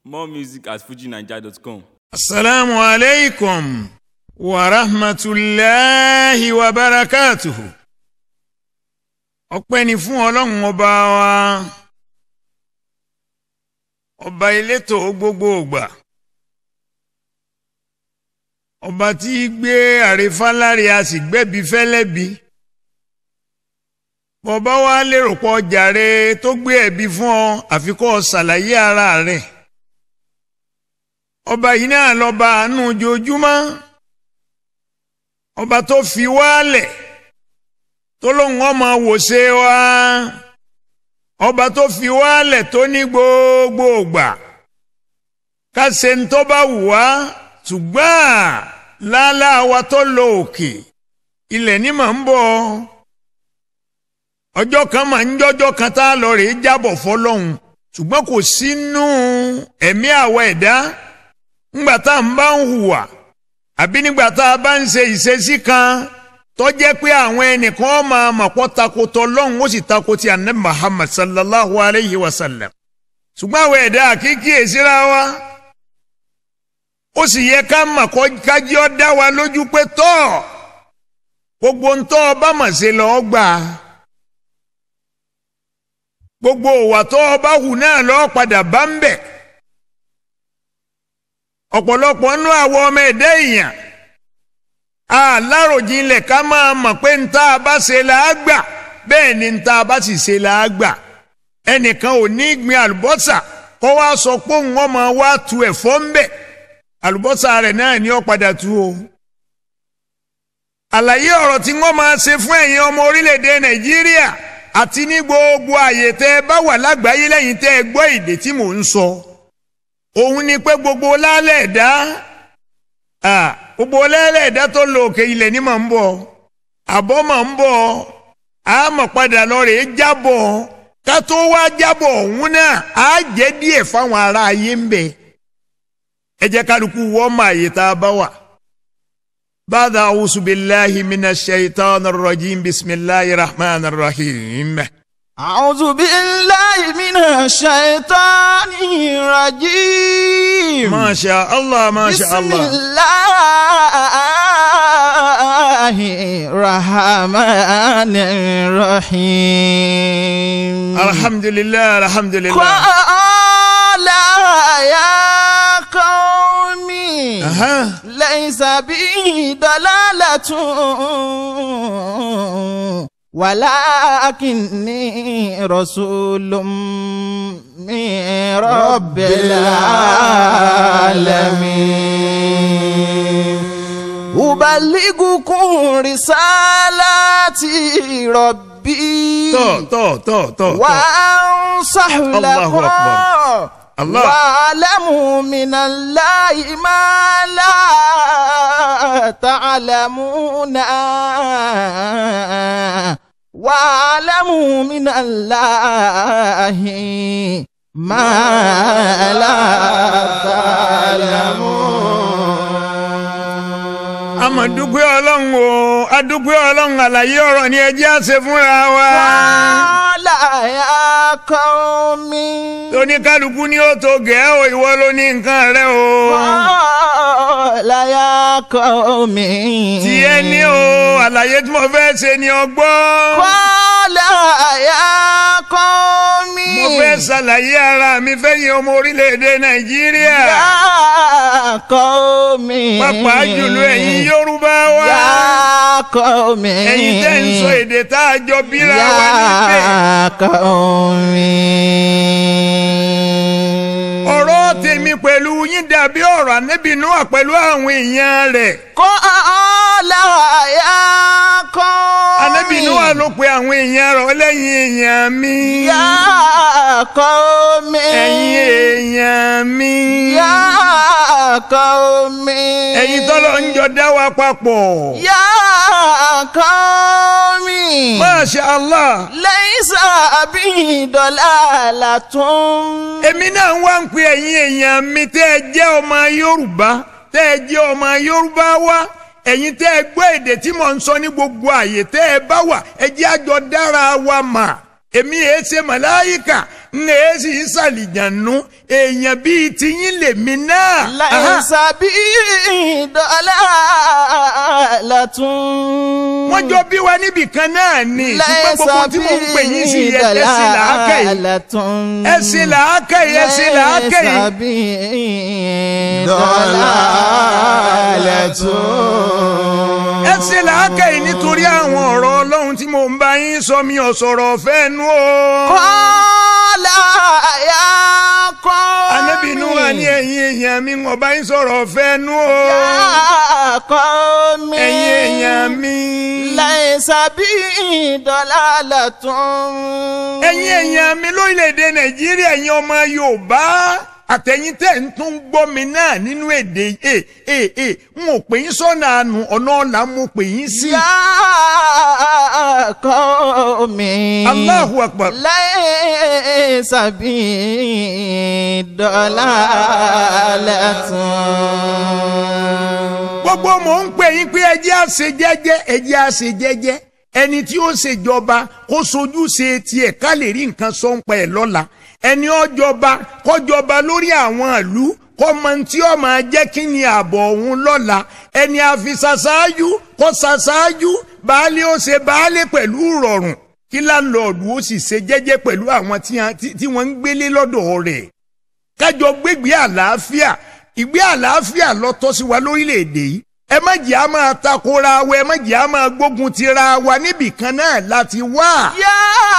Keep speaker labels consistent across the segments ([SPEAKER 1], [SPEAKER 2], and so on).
[SPEAKER 1] More music at fujinaija.com.
[SPEAKER 2] Assalamu alaikum wa rahmatullahi wa barakatuhu. Ọpẹ́ ni fún Ọlọ́run ọba wa, ọba elétò gbogbo ìgbà, ọba tí gbé àrífáláre a sì gbẹ̀bí fẹ́lẹ́bí. Bọ́bá wa lérò pọ̀ jàre tó gbé ẹ̀bí fún ọ àfi kó ṣàlàyé ara rẹ̀. Ọba yìí náà lọ́ba àánú ojoojúmọ́, ọba tó fi wálẹ̀ tó lóun ọmọ wòṣe wa, ọba tó fi wálẹ̀ tó ní gbogbo ìgbà ká ṣe ń tó bá wù wá, ṣùgbọ́n lálá wa tó lọ òkè ilẹ̀ ní mà ń bọ̀. Ọjọ́ kan mà ń jọ́jọ́ kan tá a lọ rèé jábọ̀ fọlọ́hun, ṣùgbọ́n kò sínú ẹ̀mí àwa ẹ̀dá ńgbà tá à ń bá ń hùwà àbí nígbà tá a bá ń ṣe ìṣesí kan tó jẹ́ pé àwọn ẹnìkan máa mọ̀ pọ́ takotọ lọ́hùn ó sì takoti Ànábì Muhammad sallallahu alayhi wa sallam. Ṣùgbọ́n àwọn ẹ̀dá àkíkí èsìra wa ó sì yẹ ká mọ̀ kájí ọ́ dá wa lójú pé tọ́ gbogbo ń tọ́ ọba mọ̀ ṣe lọ́ọ́ gbà, gbogbo òwà tó ọba hù náà lọ́ọ́ padà bá ń bẹ̀. Ọ̀pọ̀lọpọ̀ nú àwọn ọmọ ẹ̀dá èèyàn aláròjinlẹ̀ ká máa mọ̀ pé ń tá a bá ṣe là á gbà, bẹ́ẹ̀ ni ń tá a bá sì ṣe là á gbà. Ẹnìkan ò ní gbin àlùbọ́sà kó wá sọ pé òun ọmọ wa tu ẹ̀fọ́ ń bẹ̀, àlùbọ́sà rẹ̀ náà ni ó padà tu o. Àlàyé ọ̀rọ̀ tí wọ́n máa ṣe fún ẹ̀yin ọmọ orílẹ̀-èdè Nàìjíríà àti ní gbogbo àyè tẹ́ ẹ bá wà lágbàáyé lẹ́yìn tẹ́ ẹ gbọ́ èdè tí mò ń sọ. Òun ni pé gbogbo lálẹ́ ẹ̀dá gbogbo lálẹ́ ẹ̀dá tó lọ òkè ilẹ̀ ní mà ń bọ̀, àbọ̀ mà ń bọ̀, àmọ̀ padà lọ rèé jábọ̀, ká tó wá jábọ̀ òun náà á jẹ́ díẹ̀ fáwọn ará ayé ń bẹ. Ẹ jẹ́ kálukú wọ́n mọ àyè tá a bá wà. Ba'da a'udhu billahi minash shaitanir rajim, bismillahir rahmanir rahim.
[SPEAKER 3] أعوذ بالله من الشيطان الرجيم.
[SPEAKER 2] ما شاء الله ما شاء الله.
[SPEAKER 3] بسم الله الرحمن الرحيم.
[SPEAKER 2] الحمد لله الحمد لله.
[SPEAKER 3] قال يا قومي ليس بي ضلالة ولكني رسول من رب العالمين أبلغكم رسالات ربي وأنصح لكم واعلموا من الله ما لا تعلمون واعلموا من الله ما لا تعلمون.
[SPEAKER 2] Àmọ̀dúpẹ́ Ọlọ́run o, adúpẹ́ Ọlọ́run, àlàyé ọ̀rọ̀ ni ẹ jẹ́ á ṣe fúnra wa.
[SPEAKER 3] Qala ya qaumi.
[SPEAKER 2] Oníkálukú ni ó tó gẹ̀ẹ́ o, ìwọ ló ní nǹkan rẹ o.
[SPEAKER 3] Qala ya qaumi.
[SPEAKER 2] Tí ẹ ní o, àlàyé tí mo fẹ́ ṣe ni ọgbọ́n.
[SPEAKER 3] Qala ya qaumi.
[SPEAKER 2] Mo fẹ́ ṣàlàyé ara mi fẹ́yìn ọmọ orílẹ̀-èdè Nàìjíríà.
[SPEAKER 3] Ya qaumi.
[SPEAKER 2] Pàápàá jùlọ ẹ̀yin Yorùbá wa.
[SPEAKER 3] Ya qaumi.
[SPEAKER 2] Ẹ̀yin tẹ́ ń sọ èdè tá a jọ bíra wa níbẹ̀.
[SPEAKER 3] Ya qaumi.
[SPEAKER 2] Ọ̀rọ̀ tèmi pẹ̀lú yín dàbí ọ̀rọ̀ Ànábì Nóà pẹ̀lú àwọn èèyàn rẹ̀.
[SPEAKER 3] Qala ya qaumi.
[SPEAKER 2] Ànábì Nóà ló pe àwọn èèyàn rẹ̀ lẹ́yìn èèyàn mi.
[SPEAKER 3] Ya qaumi.
[SPEAKER 2] Ẹ̀yin èèyàn mi.
[SPEAKER 3] Ya qaumi.
[SPEAKER 2] Ẹ̀yin tọ́lọ́ ń jọ dá wa papọ̀.
[SPEAKER 3] Ya qaumi.
[SPEAKER 2] Masha Allah.
[SPEAKER 3] Laysa bi dalalatun.
[SPEAKER 2] Èmi náà wá ń pe ẹ̀yin èèyàn mi tẹ́ ẹ jẹ́ ọmọ Yorùbá, tẹ́ ẹ jẹ́ ọmọ Yorùbá wa, ẹ̀yin tẹ́ ẹ gbọ́ èdè tí mò ń sọ ní gbogbo àyè tẹ́ ẹ bá wà, ẹ jẹ́ àjọ dára wa mà. Èmi èé ṣe màláyíkà, ní èsì ìsàlìjànú èèyàn bíi tiyín lèmi náà.
[SPEAKER 3] láìsà bí dalalatun.
[SPEAKER 2] wọ́n jọ bí wa níbì kan náà ni ṣùgbọ́n gbogbo tí mo ń pè yín sí ẹ̀sìn làákàyè ẹ̀sìn làákàyè ẹ̀sìn làákàyè.
[SPEAKER 3] láìsà bí dalalatun.
[SPEAKER 2] ẹ̀sìn làákàyè nítorí àwọn ọ̀rọ̀ Ọlọ́run tí mo ń bá yín sọ mi ò sọ̀rọ̀ ọ̀fẹ́ nu o.
[SPEAKER 3] Qala ya qawmi.
[SPEAKER 2] Ànábì Nuhu wà ní ẹ̀yin èèyàn mi wọ́n bá yín sọ̀rọ̀ ọ̀fẹ́ nu o.
[SPEAKER 3] Ya qawmi.
[SPEAKER 2] ẹ̀yin èèyàn mi.
[SPEAKER 3] Laysa bi dalalatun.
[SPEAKER 2] ẹ̀yin èèyàn mi lórílẹ̀‐èdè Nàìjíríà ẹ̀yin ọmọ Yorùbá àtẹ̀yin tẹ̀ ń tún gbọ́ mi náà nínú èdè n ò pè yín sọ́nà àánú ọ̀nà ọ̀la mo pè yín sí.
[SPEAKER 3] Ya qawmi.
[SPEAKER 2] Allahu Akbar.
[SPEAKER 3] Laysa bi dalalatun.
[SPEAKER 2] gbogbo mò ń pè yín pé ẹjẹ́ àṣẹ jẹ́jẹ́ ẹjẹ́ àṣẹ jẹ́jẹ́ ẹni tí ó ṣèjọba kó sojú ṣe tiẹ̀ ká lè rí nǹkan sọ ń pa ẹ̀ lọ́la ẹni ọjọba kọjọba lórí àwọn ìlú kọmọ tí ó máa jẹ́ kí ni ààbọ̀ òun lọ́la ẹni àfisàṣáájú kó ṣàṣáájú baálé ó ṣe baálé pẹ̀lú ìrọ̀rùn kí láńlọ́ọ̀dù ó sì ṣe jẹ́jẹ́ pẹ̀lú àwọn tí wọ́n ń gbélé lọ́dọ̀ rẹ̀ kájọ gbégbé àlàáfíà ìgbé àlàáfíà ló tọ́ sí wa lórílẹ̀‐èdè yìí ẹ má jẹ́ a máa takora wa ẹ má jẹ́ a máa gbógun tira wa níbì kan náà láti wá.
[SPEAKER 3] Ya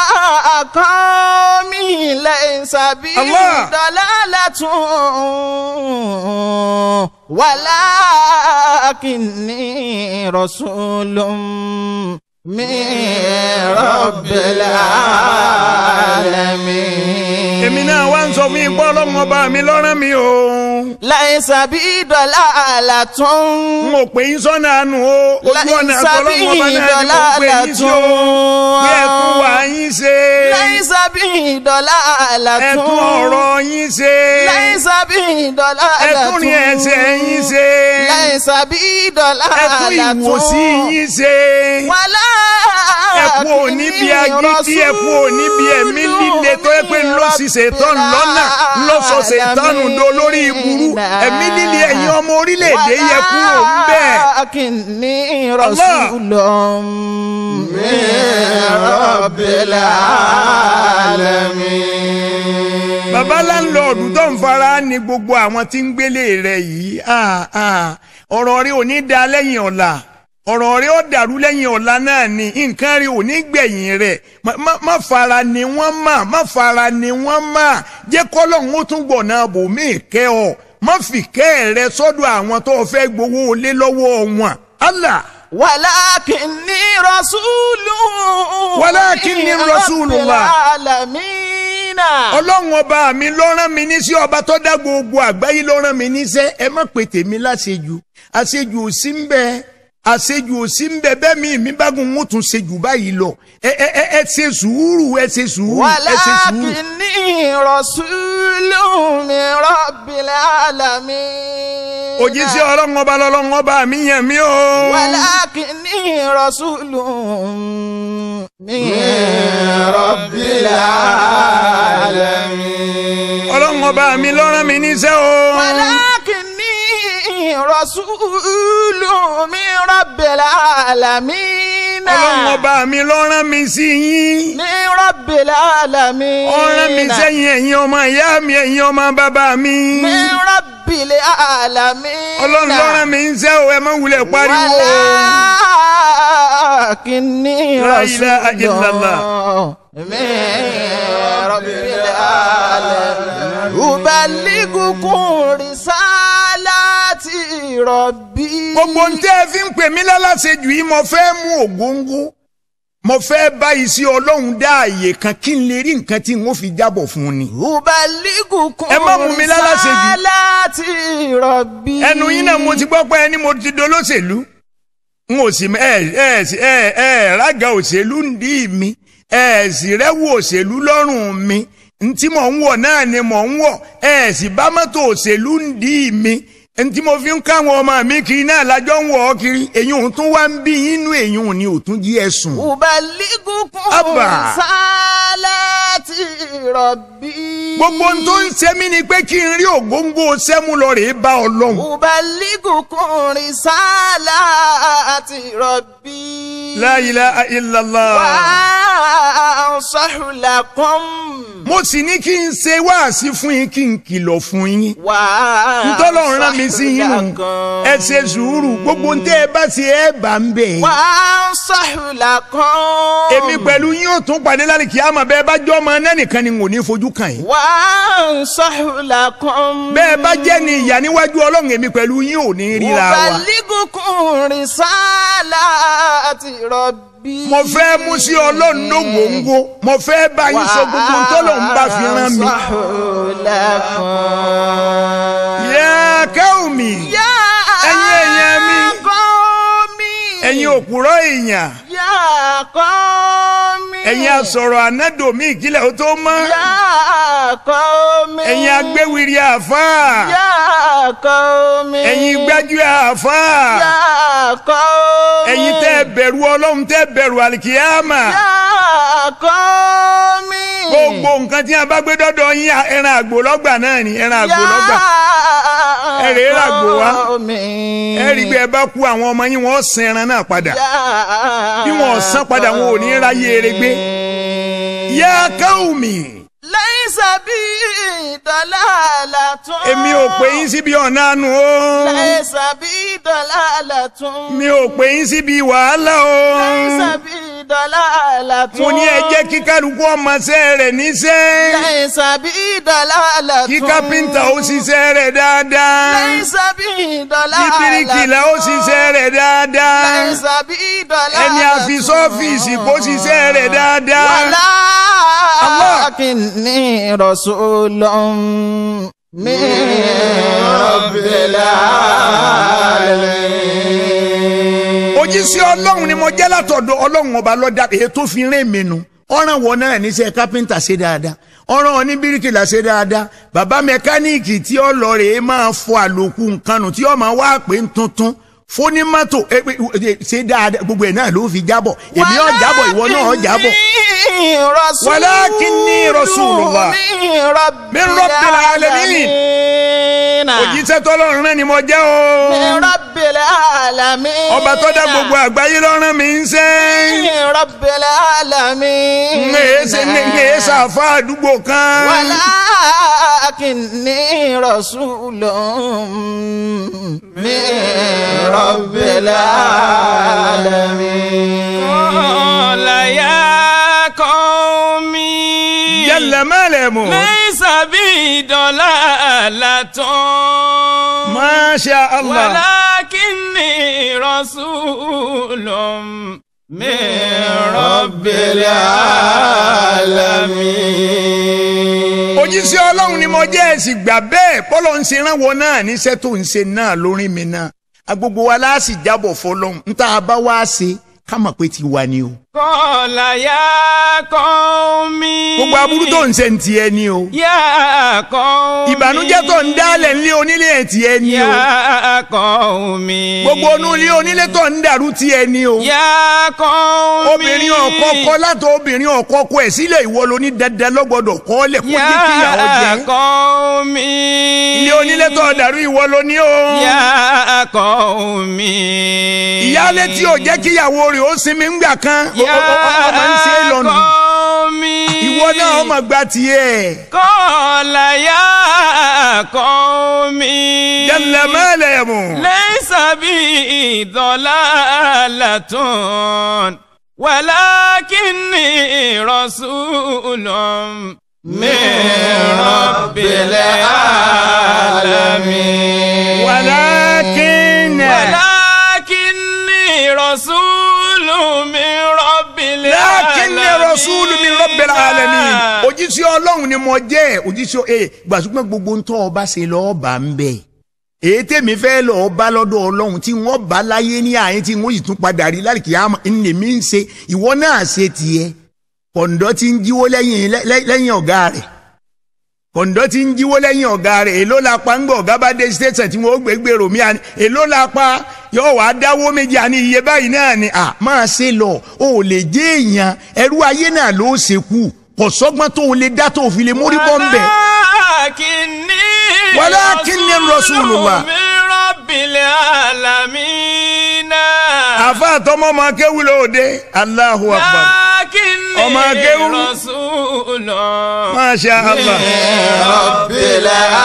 [SPEAKER 3] qawmi laysa bi dalalatun walakinni rasulun min rabbil alamin.
[SPEAKER 2] èmi náà wá ń sọ fún ipò Ọlọ́run ọba mi lọ́rán mi o.
[SPEAKER 3] Laysa bi dalalatun.
[SPEAKER 2] n ò pè yín sọ́nà àánú o ojú ọ̀nà àtọ́lọ́run ọba náà ni mo pè yín sí o bí ẹ tún wà yín ṣe.
[SPEAKER 3] Laysa bi dalalatun.
[SPEAKER 2] ẹ tún ọ̀rọ̀ yín ṣe.
[SPEAKER 3] Laysa bi dalalatun.
[SPEAKER 2] ẹ tún ní ẹsẹ̀ yín ṣe.
[SPEAKER 3] Laysa bi dalalatun.
[SPEAKER 2] ẹ tún ìwòsí yín ṣe.
[SPEAKER 3] wàlá
[SPEAKER 2] ẹ kú òní bí agídí ẹ kú òní bí ẹ̀mí líle tó yẹ pé ńlọ sí ṣètọ́nù lọ́nà ńlọ sọ ṣètọ́nù do lórí ìburú ẹ̀mí líle ẹ̀yin ọmọ orílẹ̀-èdè yẹ kúrò ń bẹ̀.
[SPEAKER 3] walakinni rasulun min rabbil alamin.
[SPEAKER 2] bàbá láńlọ́ọ̀dù tó ń fara ní gbogbo àwọn tí ń gbélé rẹ̀ yìí ọ̀rọ̀ rí ò ní da lẹ́yìn ọ̀la ọ̀rọ̀ rẹ̀ ó dàrú lẹ́yìn ọ̀la náà ni nǹkan rí ò ní gbẹ̀yìn rẹ̀ má fara ni wọ́n má fara ni wọ́n má jẹ́ kọ́lọ́hún ó tún gbọ̀nà bòmí kẹ́ ọ má fi kẹ́ rẹ sọ́dọ̀ àwọn tó fẹ́ gbowó lé lọ́wọ́ wọn. Allah.
[SPEAKER 3] walakinni rasulullah
[SPEAKER 2] ọlọ́run ọba mi ló rán mi níṣẹ́ ọba tó dá gbogbo àgbáyé ló rán mi níṣẹ́ ẹ má pè tèmi láṣejù àṣejù ò sí ń bẹ àṣejù ò sí ń bẹ bẹ́ẹ̀ mi bá gun mú tún ṣe jù báyìí lọ ẹ ṣe sùúrù ẹ ṣe sùúrù ẹ ṣe sùúrù.
[SPEAKER 3] walakinni rasulun min rabbil alamin.
[SPEAKER 2] òjíṣẹ́ ọlọ́run ọba lọ́lọ́run ọba mi yàn mí o.
[SPEAKER 3] walakinni rasulun min rabbil alamin.
[SPEAKER 2] ọlọ́run ọba mi ló rán mi níṣẹ́ o.
[SPEAKER 3] walakinni rasulun min rabbil alamin.
[SPEAKER 2] ọlọ́run ọba mi ló rán mi sí yín.
[SPEAKER 3] min rabbil alamin.
[SPEAKER 2] ó rán mi sẹ́yìn ẹ̀yin ọmọ ìyá mi ẹ̀yin ọmọ bàbá mi.
[SPEAKER 3] min rabbil alamin.
[SPEAKER 2] ọlọ́run ló rán mi níṣẹ́ o ẹ má wulẹ̀ pariwo.
[SPEAKER 3] walakinni rasulun min rabbil alamin. ubaligukum risalati rabbi.
[SPEAKER 2] gbogbo ń tẹ́ ẹ fi ń pè mí lálàsejù yìí mo fẹ́ mú ògóńgó mo fẹ́ bá iṣẹ́ ọlọ́run dá àyè kan kí n lè rí nǹkan tí n ó fi jábọ̀ fún un ni.
[SPEAKER 3] ubaligukum
[SPEAKER 2] ẹ má mú mi lálàsejù.
[SPEAKER 3] risalati rabbi.
[SPEAKER 2] ẹnu yín náà mo ti gbọ́ pé ẹni mo ti dolóṣèlú n ò sì rága òṣèlú ń dí mi sì rẹ́wù òṣèlú lọ́rùn mi ntí mò ń wọ̀ náà ni mò ń wọ̀ sì bá mọ́tò òṣèlú ń dí mi ntí mo fi ń káwọn ọmọ mi kiri náà lájọ ń wọ̀ ọ́ kiri èyí òun tún wá ń bí inú èyí òun ni òtún jí ẹ̀sùn.
[SPEAKER 3] ubaligukum risalati rabbi.
[SPEAKER 2] gbogbo ohun tó ń ṣe mí ni pé kí n rí ògóńgó sẹ́mu lọ rèé bá Ọlọ́run.
[SPEAKER 3] ubaligukum risalati rabbi.
[SPEAKER 2] La ilaha illallah.
[SPEAKER 3] wa ansahu lakum.
[SPEAKER 2] mo sì ní kí n ṣe wáàsí fún yín kí n kìlọ̀ fún yín.
[SPEAKER 3] ntọ́lọ́run
[SPEAKER 2] rán mi sí yín nù ẹ ṣe sùúrù gbogbo ntẹ́ ẹ bá ṣe ẹ bá ń bẹ̀.
[SPEAKER 3] wà á sọ̀hùlà kan.
[SPEAKER 2] èmi pẹ̀lú yín ò tún pàdé lálẹ́ kí á mọ̀ bẹ́ẹ̀ bá jọ́ ọmọ náà nìkan ni n ò ní fojú kàn yín.
[SPEAKER 3] wà á sọ̀hùlà kan.
[SPEAKER 2] bẹ́ẹ̀ bá jẹ́ ni ìyá níwájú Ọlọ́run èmi pẹ̀lú yín ò ní ríra wa.
[SPEAKER 3] ubaligukum risalati rabbi.
[SPEAKER 2] mo fẹ́ mú sí Ọlọ́run lógóńgó mo fẹ́ bá yín sọ gbogbo ntọ́lọ́run bá fi rán mi. yá káwùmí ẹ̀yin èèyàn mi ẹ̀yin òpùrọ́ èèyàn ẹ̀yin asọ̀rọ̀ ànádòmí ìkílẹ̀ ó tó mọ́ ẹ̀yin agbéwìrì àfáà ẹ̀yin gbájú àfáà ẹ̀yin tẹ́ bẹ̀rù Ọlọ́run tẹ́ bẹ̀rù àlìkìyámà gbogbo nǹkan tí a bá gbé dọ́dọ̀ yín ẹran àgbò lọ́gbà náà ni ẹran àgbò lọ́gbà ẹ̀rẹ̀ ẹ̀rẹ̀ àgbò wa ẹ̀rí bí ẹ bá kú àwọn ọmọ yín wọ́n san ẹran náà padà bí wọ́n san padà wọn ò ní ráyè eré gbé. yá káwùmí.
[SPEAKER 3] laysa bí dalalatun.
[SPEAKER 2] èmi ò pè yín síbi ọ̀nà àánú o.
[SPEAKER 3] laysa bí dalalatun.
[SPEAKER 2] mi ò pè yín síbi wàhálà o.
[SPEAKER 3] laysa bí dalalatun.
[SPEAKER 2] mo ní ẹ jẹ́ kí kálukú ọmọọṣẹ́ rẹ̀ níṣẹ́.
[SPEAKER 3] laysa bí dalalatun.
[SPEAKER 2] kí kápẹ́ńtà ó ṣiṣẹ́ rẹ̀ dáadáa.
[SPEAKER 3] laysa bí dalalatun.
[SPEAKER 2] kí bíríkìlà ó ṣiṣẹ́ rẹ̀ dáadáa.
[SPEAKER 3] laysa bí dalalatun.
[SPEAKER 2] ẹni àfi sọ́fíìsì kó ṣiṣẹ́ rẹ̀ dáadáa.
[SPEAKER 3] walakinni rasulun min rabbil alamin.
[SPEAKER 2] òjíṣẹ́ Ọlọ́run ni mo jẹ́ látọ̀dọ̀ Ọlọ́run ọba lọ́dà èyí tó fi rìn mí nu ọ̀ràn wọn náà níṣẹ́ kápẹ́ńtà ṣe dáadáa ọ̀ràn wọn ní bíríkìlà ṣe dáadáa bàbá mẹkáníìkì tí ó lọ rèé máa fọ àlòkù nǹkan nù tí ó máa wá pé ń tuntun fónímọ́tò ṣe dáadáa gbogbo ẹ̀ náà ló fi jábọ̀ èmi ọ̀ jábọ̀ ìwọ náà ọ̀ jábọ̀. walakinni rasulullah min rabbil alamin. òjíṣẹ́ tọ́lọ́run náà ni mo jẹ́ o.
[SPEAKER 3] min rabbil alamin.
[SPEAKER 2] ọba tó dá gbogbo àgbáyé lọ́rùn mi ń ṣe.
[SPEAKER 3] min rabbil alamin.
[SPEAKER 2] ń èé sàfà àdúgbò kan.
[SPEAKER 3] walakinni rasulun min rabbil alamin.
[SPEAKER 1] qala ya qawmi
[SPEAKER 2] jalla malamu.
[SPEAKER 1] laysa bi dalalatun.
[SPEAKER 2] masha Allah.
[SPEAKER 1] walakinni rasulun min rabbil alamin.
[SPEAKER 2] òjíṣẹ́ Ọlọ́run ni mo jẹ́ ẹ̀sìn gbà bẹ́ẹ̀ bọ́lọ̀ ń ṣe ránwọ́ náà níṣẹ́ tó ń ṣe náà lórí mi náà agbogbo wa láàsì jábọ̀ fọlọ́run ń tá a bá wá ṣe ká mọ̀ pé ti wà ní o.
[SPEAKER 1] qala ya qawmi.
[SPEAKER 2] gbogbo aburú tó ń ṣe ń tiẹ̀ ni o.
[SPEAKER 1] ya qawmi.
[SPEAKER 2] ìbànújẹ́ tó ń dálẹ̀ ńlé onílé ẹ̀ tiẹ̀ ni o.
[SPEAKER 1] ya qawmi.
[SPEAKER 2] gbogbo onú ilé onílé tó ń dàrú tiẹ̀ ni o.
[SPEAKER 1] ya qawmi.
[SPEAKER 2] obìnrin ọ̀kọ́kọ́ látọ̀ obìnrin ọ̀kọ́kọ́ ẹ̀ sílẹ̀ ìwọ ló ní dandan lọ́gbọ́dọ̀ kọ́ lẹ̀ kó jẹ́ kíyàwó jẹ́.
[SPEAKER 1] ya qawmi.
[SPEAKER 2] ilé onílé tó dàrú ìwọ ló ní o.
[SPEAKER 1] ya qawmi.
[SPEAKER 2] ìyálé tí ò jẹ́ kíyàwó rẹ̀ ó sinmi ńgbà kan ọmọ ń ṣe é lọ́nà. ìwọ náà ọmọ gba tiẹ̀.
[SPEAKER 1] qala ya qawmi.
[SPEAKER 2] jalla malamu.
[SPEAKER 1] laysa bi dalalatun walakinni rasulun min rabbil alamin.
[SPEAKER 2] walakinni
[SPEAKER 1] rasulun min rabbil alamin.
[SPEAKER 2] lakinni rasulun min rabbil alamin. òjíṣẹ́ Ọlọ́run ni mo jẹ́ òjíṣẹ́ gbàsúgbọ́n gbogbo ń tọ́ ọba ṣe lọ́ọ́ bá ń bẹ̀. èyí tèmi fẹ́ lọ́ọ́ bá lọ́dọ̀ Ọlọ́run tí wọ́n bá láyé ní àyín tí wọ́n sì tún padà rí lálùkìyámà ní mi ń ṣe ìwọ náà ṣe tiẹ̀ kọ̀ǹdọ́ tí ń jíwó lẹ́yìn ọ̀gá rẹ̀ kọ̀ǹdọ́ ti ń jíwó lẹ́yìn ọ̀gá rẹ̀ èló la pa ń gbọ́ ọ̀gá bá dé station tí wọ́n gbégbèrò mi àní èló la pa yóò wá dáwó méjì àní iye báyìí náà ni máa ṣe lọ o ò lè jẹ́ èèyàn ẹrú ayé náà ló ṣekú kò sọ́gbọ́n tó o lè dá tó o fi lè mórí bọ́ ń bẹ̀. walakinni rasulullah
[SPEAKER 1] rabbil alamin.
[SPEAKER 2] àfa àtọmọ ọmọ akéwù lóde Allahu akbar ọmọ akéwù masha Allah
[SPEAKER 3] rabbil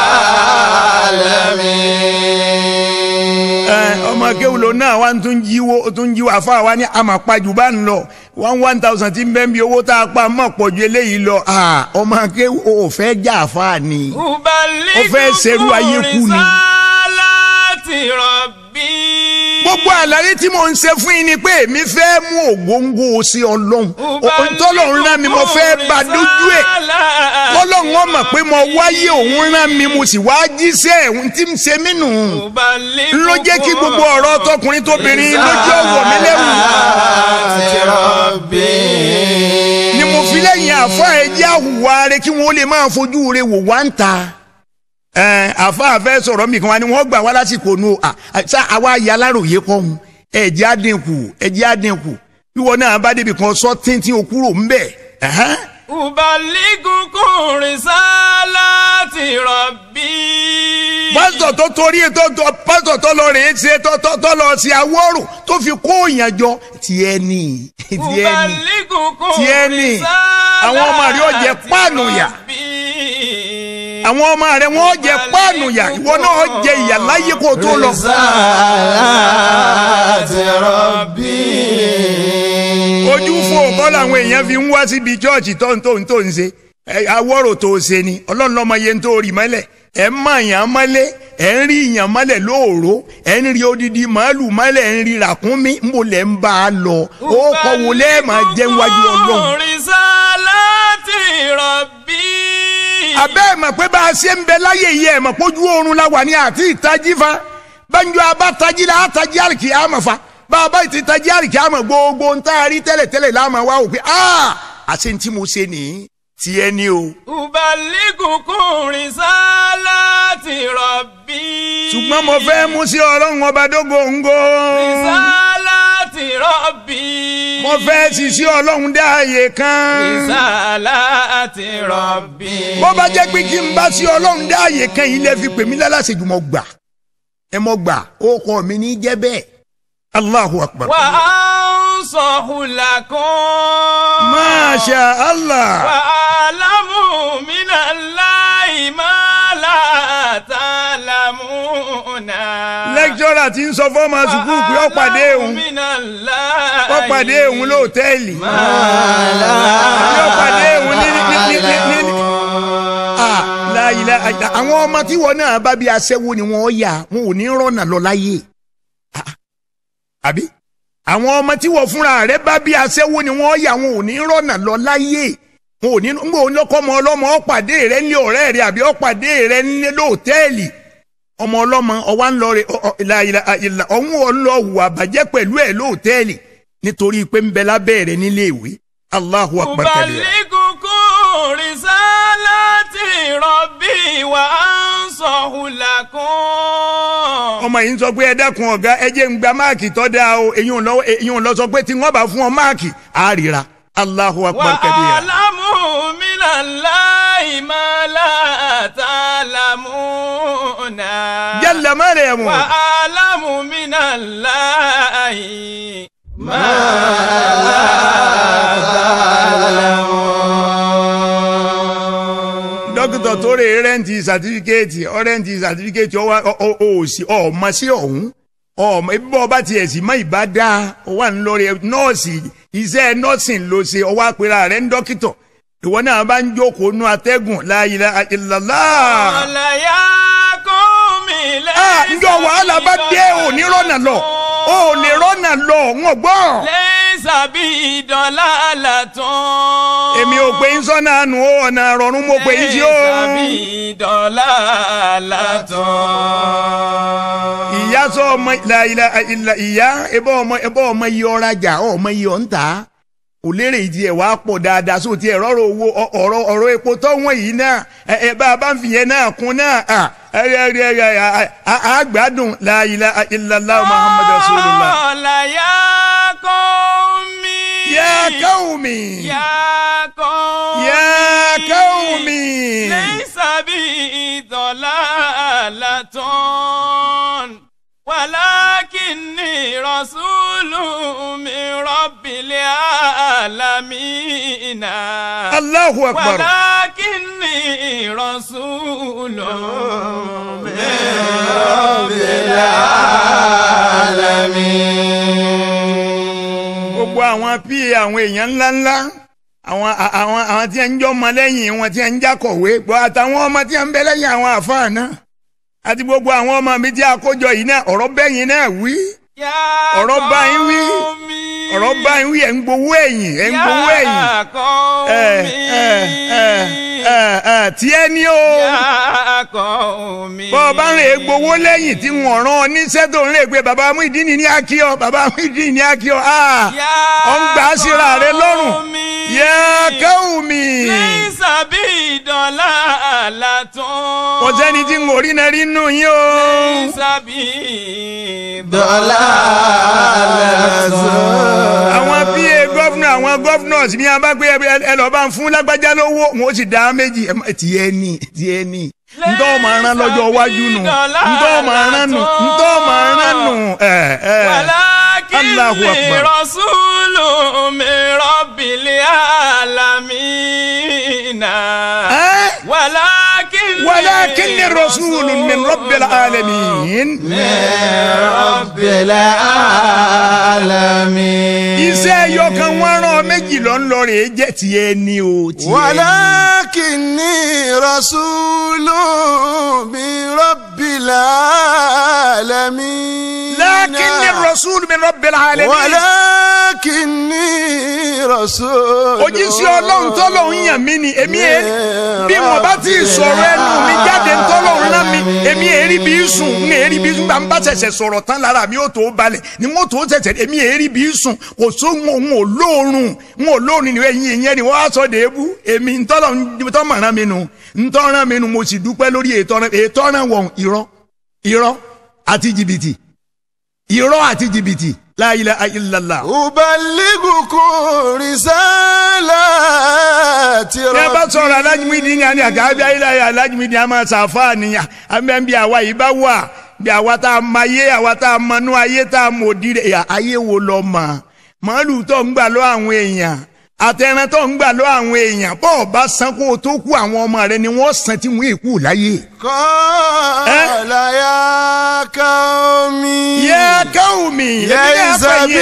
[SPEAKER 3] alamin.
[SPEAKER 2] ọmọ akéwù ló náà wá tún jíwó àfa wa ní àmàpajù bá ń lọ 1,000 tí ń bẹ́ ń bí owó tá a pa mọ̀ pọ̀jù eléyìí lọ ọmọ akéwù ò fẹ́ jà àfa ni ó fẹ́ ṣerú ayé kú ni. gbogbo àlàyé tí mo ń ṣe fún yín ni pé èmi fẹ́ mú ògóńgó sí ọlọ́run tọ́lọ́run rán mi mo fẹ́ bá dójú ẹ̀ tọ́lọ́run wọn mọ̀ pé mo wáyé òun rán mi mo sì wá jíṣẹ́ òun tí ń ṣe mí nù ló jẹ́ kí gbogbo ọ̀rọ̀ tọkùnrin tóbìnrin lójú ọ̀wọ̀ mi lẹ́wù ni mo fi lẹ́yìn àfa ẹ̀jẹ̀ àwùwá rẹ kí wọ́n lè máa fojú rẹ wò wá ń ta. àfa àfẹ́ sọ̀rọ̀ mi kan wá ní wọ́n gbà wá lásìkò nù àwa ya aláròye kọ́hún ẹ̀jẹ̀ àdínkù wíwọ náà bá débi kan sọ tíntín okúrò ń bẹ̀.
[SPEAKER 1] ubaligukum risalati rabbi.
[SPEAKER 2] pásítọ̀ tó torí pásítọ̀ tó lọ rèé ṣe tó lọ sí awọ́rò tó fi kó òyìnjọ tiẹ̀ ní àwọn ọmọ rẹ̀ ọ̀jẹ̀ pàánù yà. àwọn ọmọ rẹ̀ wọ́n jẹ páànù yà ìwọ náà jẹ ìyà láyé kó tó lọ. ojú fún ọkọ làwọn èèyàn fi ń wá síbi chọ́ọ̀chì tó ń ṣe awọ́rò tó ṣe ni ọlọ́run lọ́mọ yẹn tó rí mọ́lẹ̀ ẹ̀ ń mọ̀ yàn mọ́lẹ̀ ẹ̀ ń rí yàn mọ́lẹ̀ lóòró ẹ̀ ń rí odidi màálù mọ́lẹ̀ ẹ̀ ń rí ràkúnmí ń bò lẹ̀ ń bá a lọ ó kọ́ wo lẹ́ẹ̀ máa jẹ́ wájú ọlọ́run. abẹ́ ẹ̀ mọ̀ pé bá a ṣe ń bẹ láyé yìí ẹ̀ mọ̀ pójú oorun la wà ní àti ìtají fa banjo abatají la àtají àrìkì àmọ̀ fa bá a bá ti tají àrìkì àmọ̀ gbogbo ń tá a rí tẹ́lẹ̀tẹ́lẹ̀ láàmú wa wò pé àṣẹ ń tí mo ṣe nìyí tiẹ̀ ni o.
[SPEAKER 1] ubaligukum risalati rabbi.
[SPEAKER 2] ṣùgbọ́n mo fẹ́ mú sí ọlọ́run ọba dógóńgó.
[SPEAKER 1] risalati rabbi.
[SPEAKER 2] mo fẹ́ sì sí ọlọ́run dé ààyè kan.
[SPEAKER 1] risalati rabbi.
[SPEAKER 2] bó bá jẹ́ pé kí n bá sí ọlọ́run dé ààyè kan yìí lè fi pè mí lálàsejù mo gbà ó kọ́ mi ní jẹ́ bẹ́ẹ̀. Allahu akbar.
[SPEAKER 1] wa ansahu lakum.
[SPEAKER 2] Masha Allah.
[SPEAKER 1] wa alamu minallahi ma la ta'lamuna.
[SPEAKER 2] lẹ́kítọ́rà tí ń sọ fọ́ọ̀mù àsùkú pé ó pàdé òun lóòtẹ́ẹ̀lì. ó pàdé òun ní àwọn ọmọ tí wọn náà bá bí aṣẹ́wó ni wọ́n yà wọn ò ní rọ́nà lọ láyé. àbí àwọn ọmọ tí wọ́n fúnra rẹ̀ bá bí aṣẹ́wó ni wọ́n yà wọn ò ní rọ́nà lọ láyé wọn ò ní gbọ́ ọlọ́kọ́mọ ọlọ́mọ ọ̀pàdé rẹ̀ ní ọ̀rẹ́ rẹ̀ àbí ọ̀pàdé rẹ̀ ní lóòtẹ́ẹ̀lì ọmọ ọlọ́mọ ọwá ń lọ rẹ̀ ọ̀hún ọlọ́wù àbàjẹ́ pẹ̀lú ẹ̀ lóòtẹ́ẹ̀lì nítorí pé ń bẹ lábẹ́ rẹ̀ nílé ìwé. Allahu akbar kabira.
[SPEAKER 1] ubaligukum risalati rabbi wa ansahu lakum.
[SPEAKER 2] ọmọ yìí ń sọ pé ẹ dákun ọ̀gá ẹ jẹ́ ń gba máàkì tó dáa o èyí ò lọ sọ pé tí wọ́n bá fún ọ máàkì á ríra. Allahu akbar kabira.
[SPEAKER 1] wa alamu minallahi ma la ta'lamuna.
[SPEAKER 2] jalla Mariamu.
[SPEAKER 1] wa alamu minallahi ma la ta'lamuna.
[SPEAKER 2] dókítà tó rè rẹ́ǹtì sàtífíkẹ́ẹ̀tì ọmọ sí ọ̀hún ọmọ ibi bọ́ ọba tiẹ̀ sì mọ́ ìbá dáa ọwọ́ ń lọ rẹ nọ́ọ̀sì iṣẹ́ nọ́ọ̀sì ló ṣe ọwọ́ àpèrà rẹ̀ ń dókítà ìwọ náà bá ń jókòó nú atẹ́gùn la ilaha illallah.
[SPEAKER 1] ọ̀làyà kò mí lẹ́yìn.
[SPEAKER 2] ǹjọ́ wàhálà bá dé òní rọ́nà lọ òní rọ́nà lọ wọ́n gbọ́.
[SPEAKER 1] sàbí ìdọ̀là àlàtàn.
[SPEAKER 2] èmi ò pè ń sọ́nà àánú ọ̀nà àrọ̀rùn mo pè ń sí o.
[SPEAKER 1] sàbí ìdọ̀là àlàtàn.
[SPEAKER 2] ìyá sọ ọmọ ìlà ìyá ẹbọ ọmọ iye ọ̀rajà ọmọ iye ọ̀ǹtà kò lérè ìdí ẹ̀ wá pọ̀ dáadáa sóò tí ẹ̀ rọ́rọ̀ owó ọ̀rọ̀ epo tó wọ́n yìí náà bá a bá ń fìyẹn náà kún náà àgbàdùn la ilaha illallah muhammadu rasulullah.
[SPEAKER 1] qala ya qaumi.
[SPEAKER 2] ya qaumi.
[SPEAKER 1] ya qaumi.
[SPEAKER 2] ya qaumi.
[SPEAKER 1] laysa bi dalalatun walakinni rasulun min rabbil alamin.
[SPEAKER 2] Allahu akbar.
[SPEAKER 1] walakinni rasulun min
[SPEAKER 3] rabbil alamin.
[SPEAKER 2] gbogbo àwọn pí àwọn èèyàn ńláńlá àwọn tí ń jọ ọmọ lẹ́yìn wọn tí ń jákọ̀wé gbọ́ àtàwọn ọmọ tí ń bẹ lẹ́yìn àwọn àfáà náà àti gbogbo àwọn ọmọ mi tí a kójọ yìí náà ọ̀rọ̀ bẹ́yìn náà wí ọ̀rọ̀ báyìí wí ọ̀rọ̀ báyìí wí ẹ̀ ń gbowó ẹ̀yìn ẹ̀ ń gbowó ẹ̀yìn tí ẹ ní o bọ́ ọ bá ń lè gbowó lẹ́yìn tí wọ́n rán ọ níṣẹ́ tó ń lè gbé bàbá Muyideen ní akíọ́ bàbá Muyideen ní akíọ́ ọ̀ ń gbà á síra rẹ lọ́rùn ya qaumi.
[SPEAKER 1] laysa bi dalalatun.
[SPEAKER 2] kò sẹ́ni tí ń orí náà rí nù yín o.
[SPEAKER 1] laysa bi
[SPEAKER 3] dalalatun.
[SPEAKER 2] àwọn pa gọ́fúnà àwọn gọ́fúnọ̀s ní a bá gbé ẹ lọ́ọ́ bá ń fún lágbájá lówó wọn ó sì dá méjì tiẹ̀ ní ntọ́ máa rán lọ́jọ́ iwájú nù ntọ́ máa rán nù Allahu akbar.
[SPEAKER 1] rasulun min rabbil alamin.
[SPEAKER 2] walakinni rasulun min rabbil alamin.
[SPEAKER 3] rabbil alamin.
[SPEAKER 2] iṣẹ́ ẹyọkan wọn rán méjì lọ ń lọ rè é jẹ́ tiẹ̀ ní o tiẹ̀ ní.
[SPEAKER 3] walakinni rasulun min rabbil alamin.
[SPEAKER 2] lakinni rasulun min rabbil alamin.
[SPEAKER 3] walakinni rasulun.
[SPEAKER 2] òjíṣẹ́ Ọlọ́run tọ́lọ́run yàn mí ni èmi ẹ̀ bí wọ́n bá ti sọ̀rọ̀ ẹnu mi jáde tọ́lọ́run rán mi èmi èrí bí sùn ń èrí bí sùn bá ṣẹ̀ṣẹ̀ sọ̀rọ̀ tán lára mi ó tó balẹ̀ ni mo tó ṣẹ̀ṣẹ̀ èmi èrí bí sùn kò sóhun òun ni ẹ̀yin ìyẹn ni wọ́n á sọ dèébù èmi ntọ́mọ̀ràn mi nù ntọ́ràn mi nù mo sì dúpẹ́ lórí ètọ́ràn wọ̀n irọ́ àti jìbìtì la ilaha illallah.
[SPEAKER 3] ubaligukum risalati rabbi.
[SPEAKER 2] ní a bá sọ̀rọ̀ Alhaji Muyideen ní àgàbí ayélujára Alhaji Muyideen a máa ṣàfáà nìyàn àmì bí àwa yìí bá wà bí àwa tá a mọ ayé àwa tá a mọnú ayé tá a mọ òdi rẹ̀ ayé wo lọ mọ̀ màálù tó ń gbà lọ àwọn èèyàn àtẹ̀ràn tó ń gbà lọ àwọn èèyàn bọ́ọ̀ bá san kó o tó kú àwọn ọmọ rẹ ni wọ́n san tí wọ́n èkú láyé.
[SPEAKER 3] qala ya qaumi.
[SPEAKER 2] ya qaumi.
[SPEAKER 3] laysa bi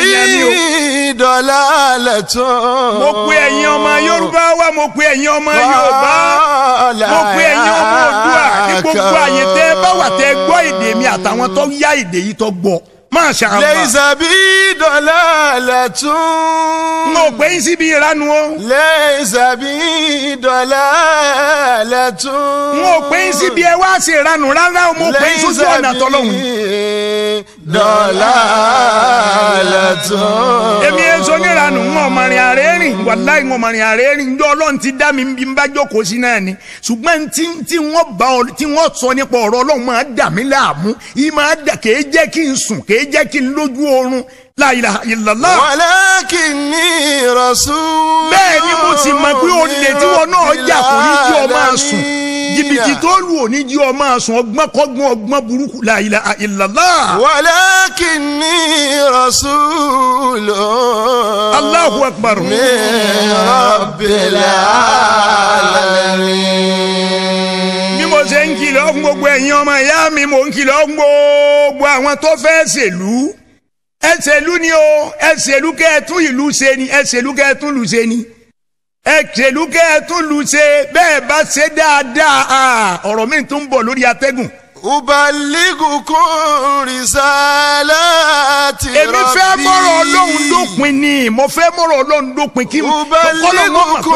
[SPEAKER 3] dalalatun.
[SPEAKER 2] mo pe ẹ̀yin ọmọ Yorùbá wa mo pe ẹ̀yin ọmọ Yorùbá mo pe ẹ̀yin ọmọ Oòduà ní gbogbo àyè tẹ́ bá wà tẹ́ gbọ́ èdè mi àtàwọn tó yá èdè yìí tó gbọ́. Masha Allah.
[SPEAKER 3] laysa bi dalalatun.
[SPEAKER 2] n ò pè é síbi ìranu o.
[SPEAKER 3] laysa bi dalalatun.
[SPEAKER 2] n ò pè é síbi ẹ wá sí ìranu rárá o mo pè é sójú ọ̀nà tọ́lọ́hún.
[SPEAKER 3] dalalatun.
[SPEAKER 2] èmi ẹ sọ níranu ń ọmọrin àrẹ́rìn wàláì ń ọmọrin àrẹ́rìn ń jọ Ọlọ́run ti dá mi bí n bá jókòó sí náà ni ṣùgbọ́n tí wọ́n sọ nípa ọ̀rọ̀ Ọlọ́run máa dà mí láàmú yìí máa dà kéé jẹ́ kí n sùn kéé jẹ́ kí n lójú oorun la ilaha illallah.
[SPEAKER 3] walakinni rasul.
[SPEAKER 2] bẹ́ẹ̀ ni mo sì mọ̀ pé olè tí wọn náà jà kò ní jí ọ máa sùn jìbìtì tó lù ò ní jí ọ máa sùn ọgbọ́n kọ́gbọ́n ọgbọ́n burúkú la ilaha illallah.
[SPEAKER 3] walakinni rasul.
[SPEAKER 2] Allahu akbar.
[SPEAKER 3] min rabbil alamin.
[SPEAKER 2] bí mo ṣe ń kìlọ̀ fún gbogbo ẹ̀yin ọmọ ìyá mi mò ń kìlọ̀ fún gbogbo àwọn tó fẹ́ ṣèlú ẹsẹ̀lú ni o ẹsẹ̀lú kẹ́ ẹ tún ìlú ṣe ni ẹsẹ̀lú kẹ́ ẹ tún lù ṣe ni ẹsẹ̀lú kẹ́ ẹ tún lù ṣe bẹ́ẹ̀ bá ṣe dáadáa ọ̀rọ̀ mi tún ń bọ̀ lórí atẹ́gùn.
[SPEAKER 3] أبلغكم رسالات ربي.
[SPEAKER 2] èmi fẹ́ mọ̀rọ̀ Ọlọ́run dópin ni mo fẹ́ mọ̀rọ̀ Ọlọ́run dópin kí
[SPEAKER 3] أبلغكم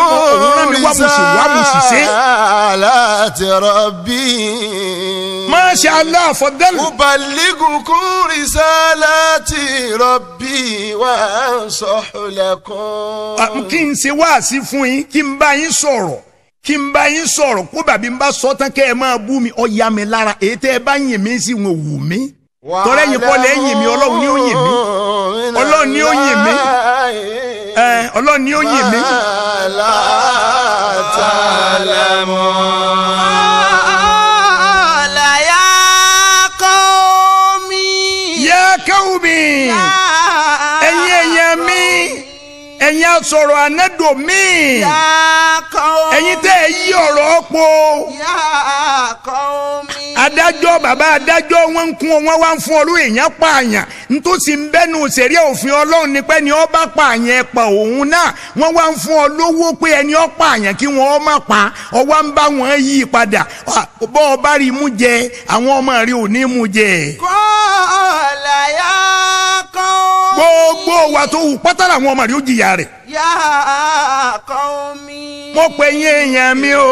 [SPEAKER 3] رسالات ربي.
[SPEAKER 2] Masha Allah fadal.
[SPEAKER 3] أبلغكم رسالات ربي وأنصح لكم.
[SPEAKER 2] kí n ṣe wáàsí fún yín kí n bá yín sọ̀rọ̀ kó bàbí n bá sọ tán kẹ́ ẹ máa bú mi ó yá mi lára èyí tẹ́ ẹ bá yìn mí sí wọn wù mí tọ́lẹ̀ yìí kọ́ lẹ́ yìn mí Ọlọ́run ni ó yìn mí Ọlọ́run ni ó yìn mí Ọlọ́run ni ó yìn mí. ẹ̀yin asọ̀rọ̀ anẹ́dọ̀ mi ẹ̀yin tẹ́ ẹ yí ọ̀rọ̀ pọ̀ adájọ́ bàbá adájọ́ wọn ń kún wọn wá ń fún ọlú èèyàn pààyàn nítòsí ń bẹ́nu sẹ̀rí òfin Ọlọ́run ni pé ni ó bá pààyàn ẹ̀ pa òun náà wọ́n wá ń fún ọ lówó pé ẹni ó pààyàn kí wọ́n má pa ọwọ́ ń bá wọn yí padà bọ́ ọ bá rí mú jẹ àwọn ọmọ rí ò ní mú jẹ.
[SPEAKER 4] kọ́ọ̀lá yá kọ́
[SPEAKER 2] gbogbo wa tó wù pátá làwọn ọmọ rí ó jìyà rẹ̀.
[SPEAKER 4] yá kọ́ mi.
[SPEAKER 2] mo pè yín èèyàn mi o.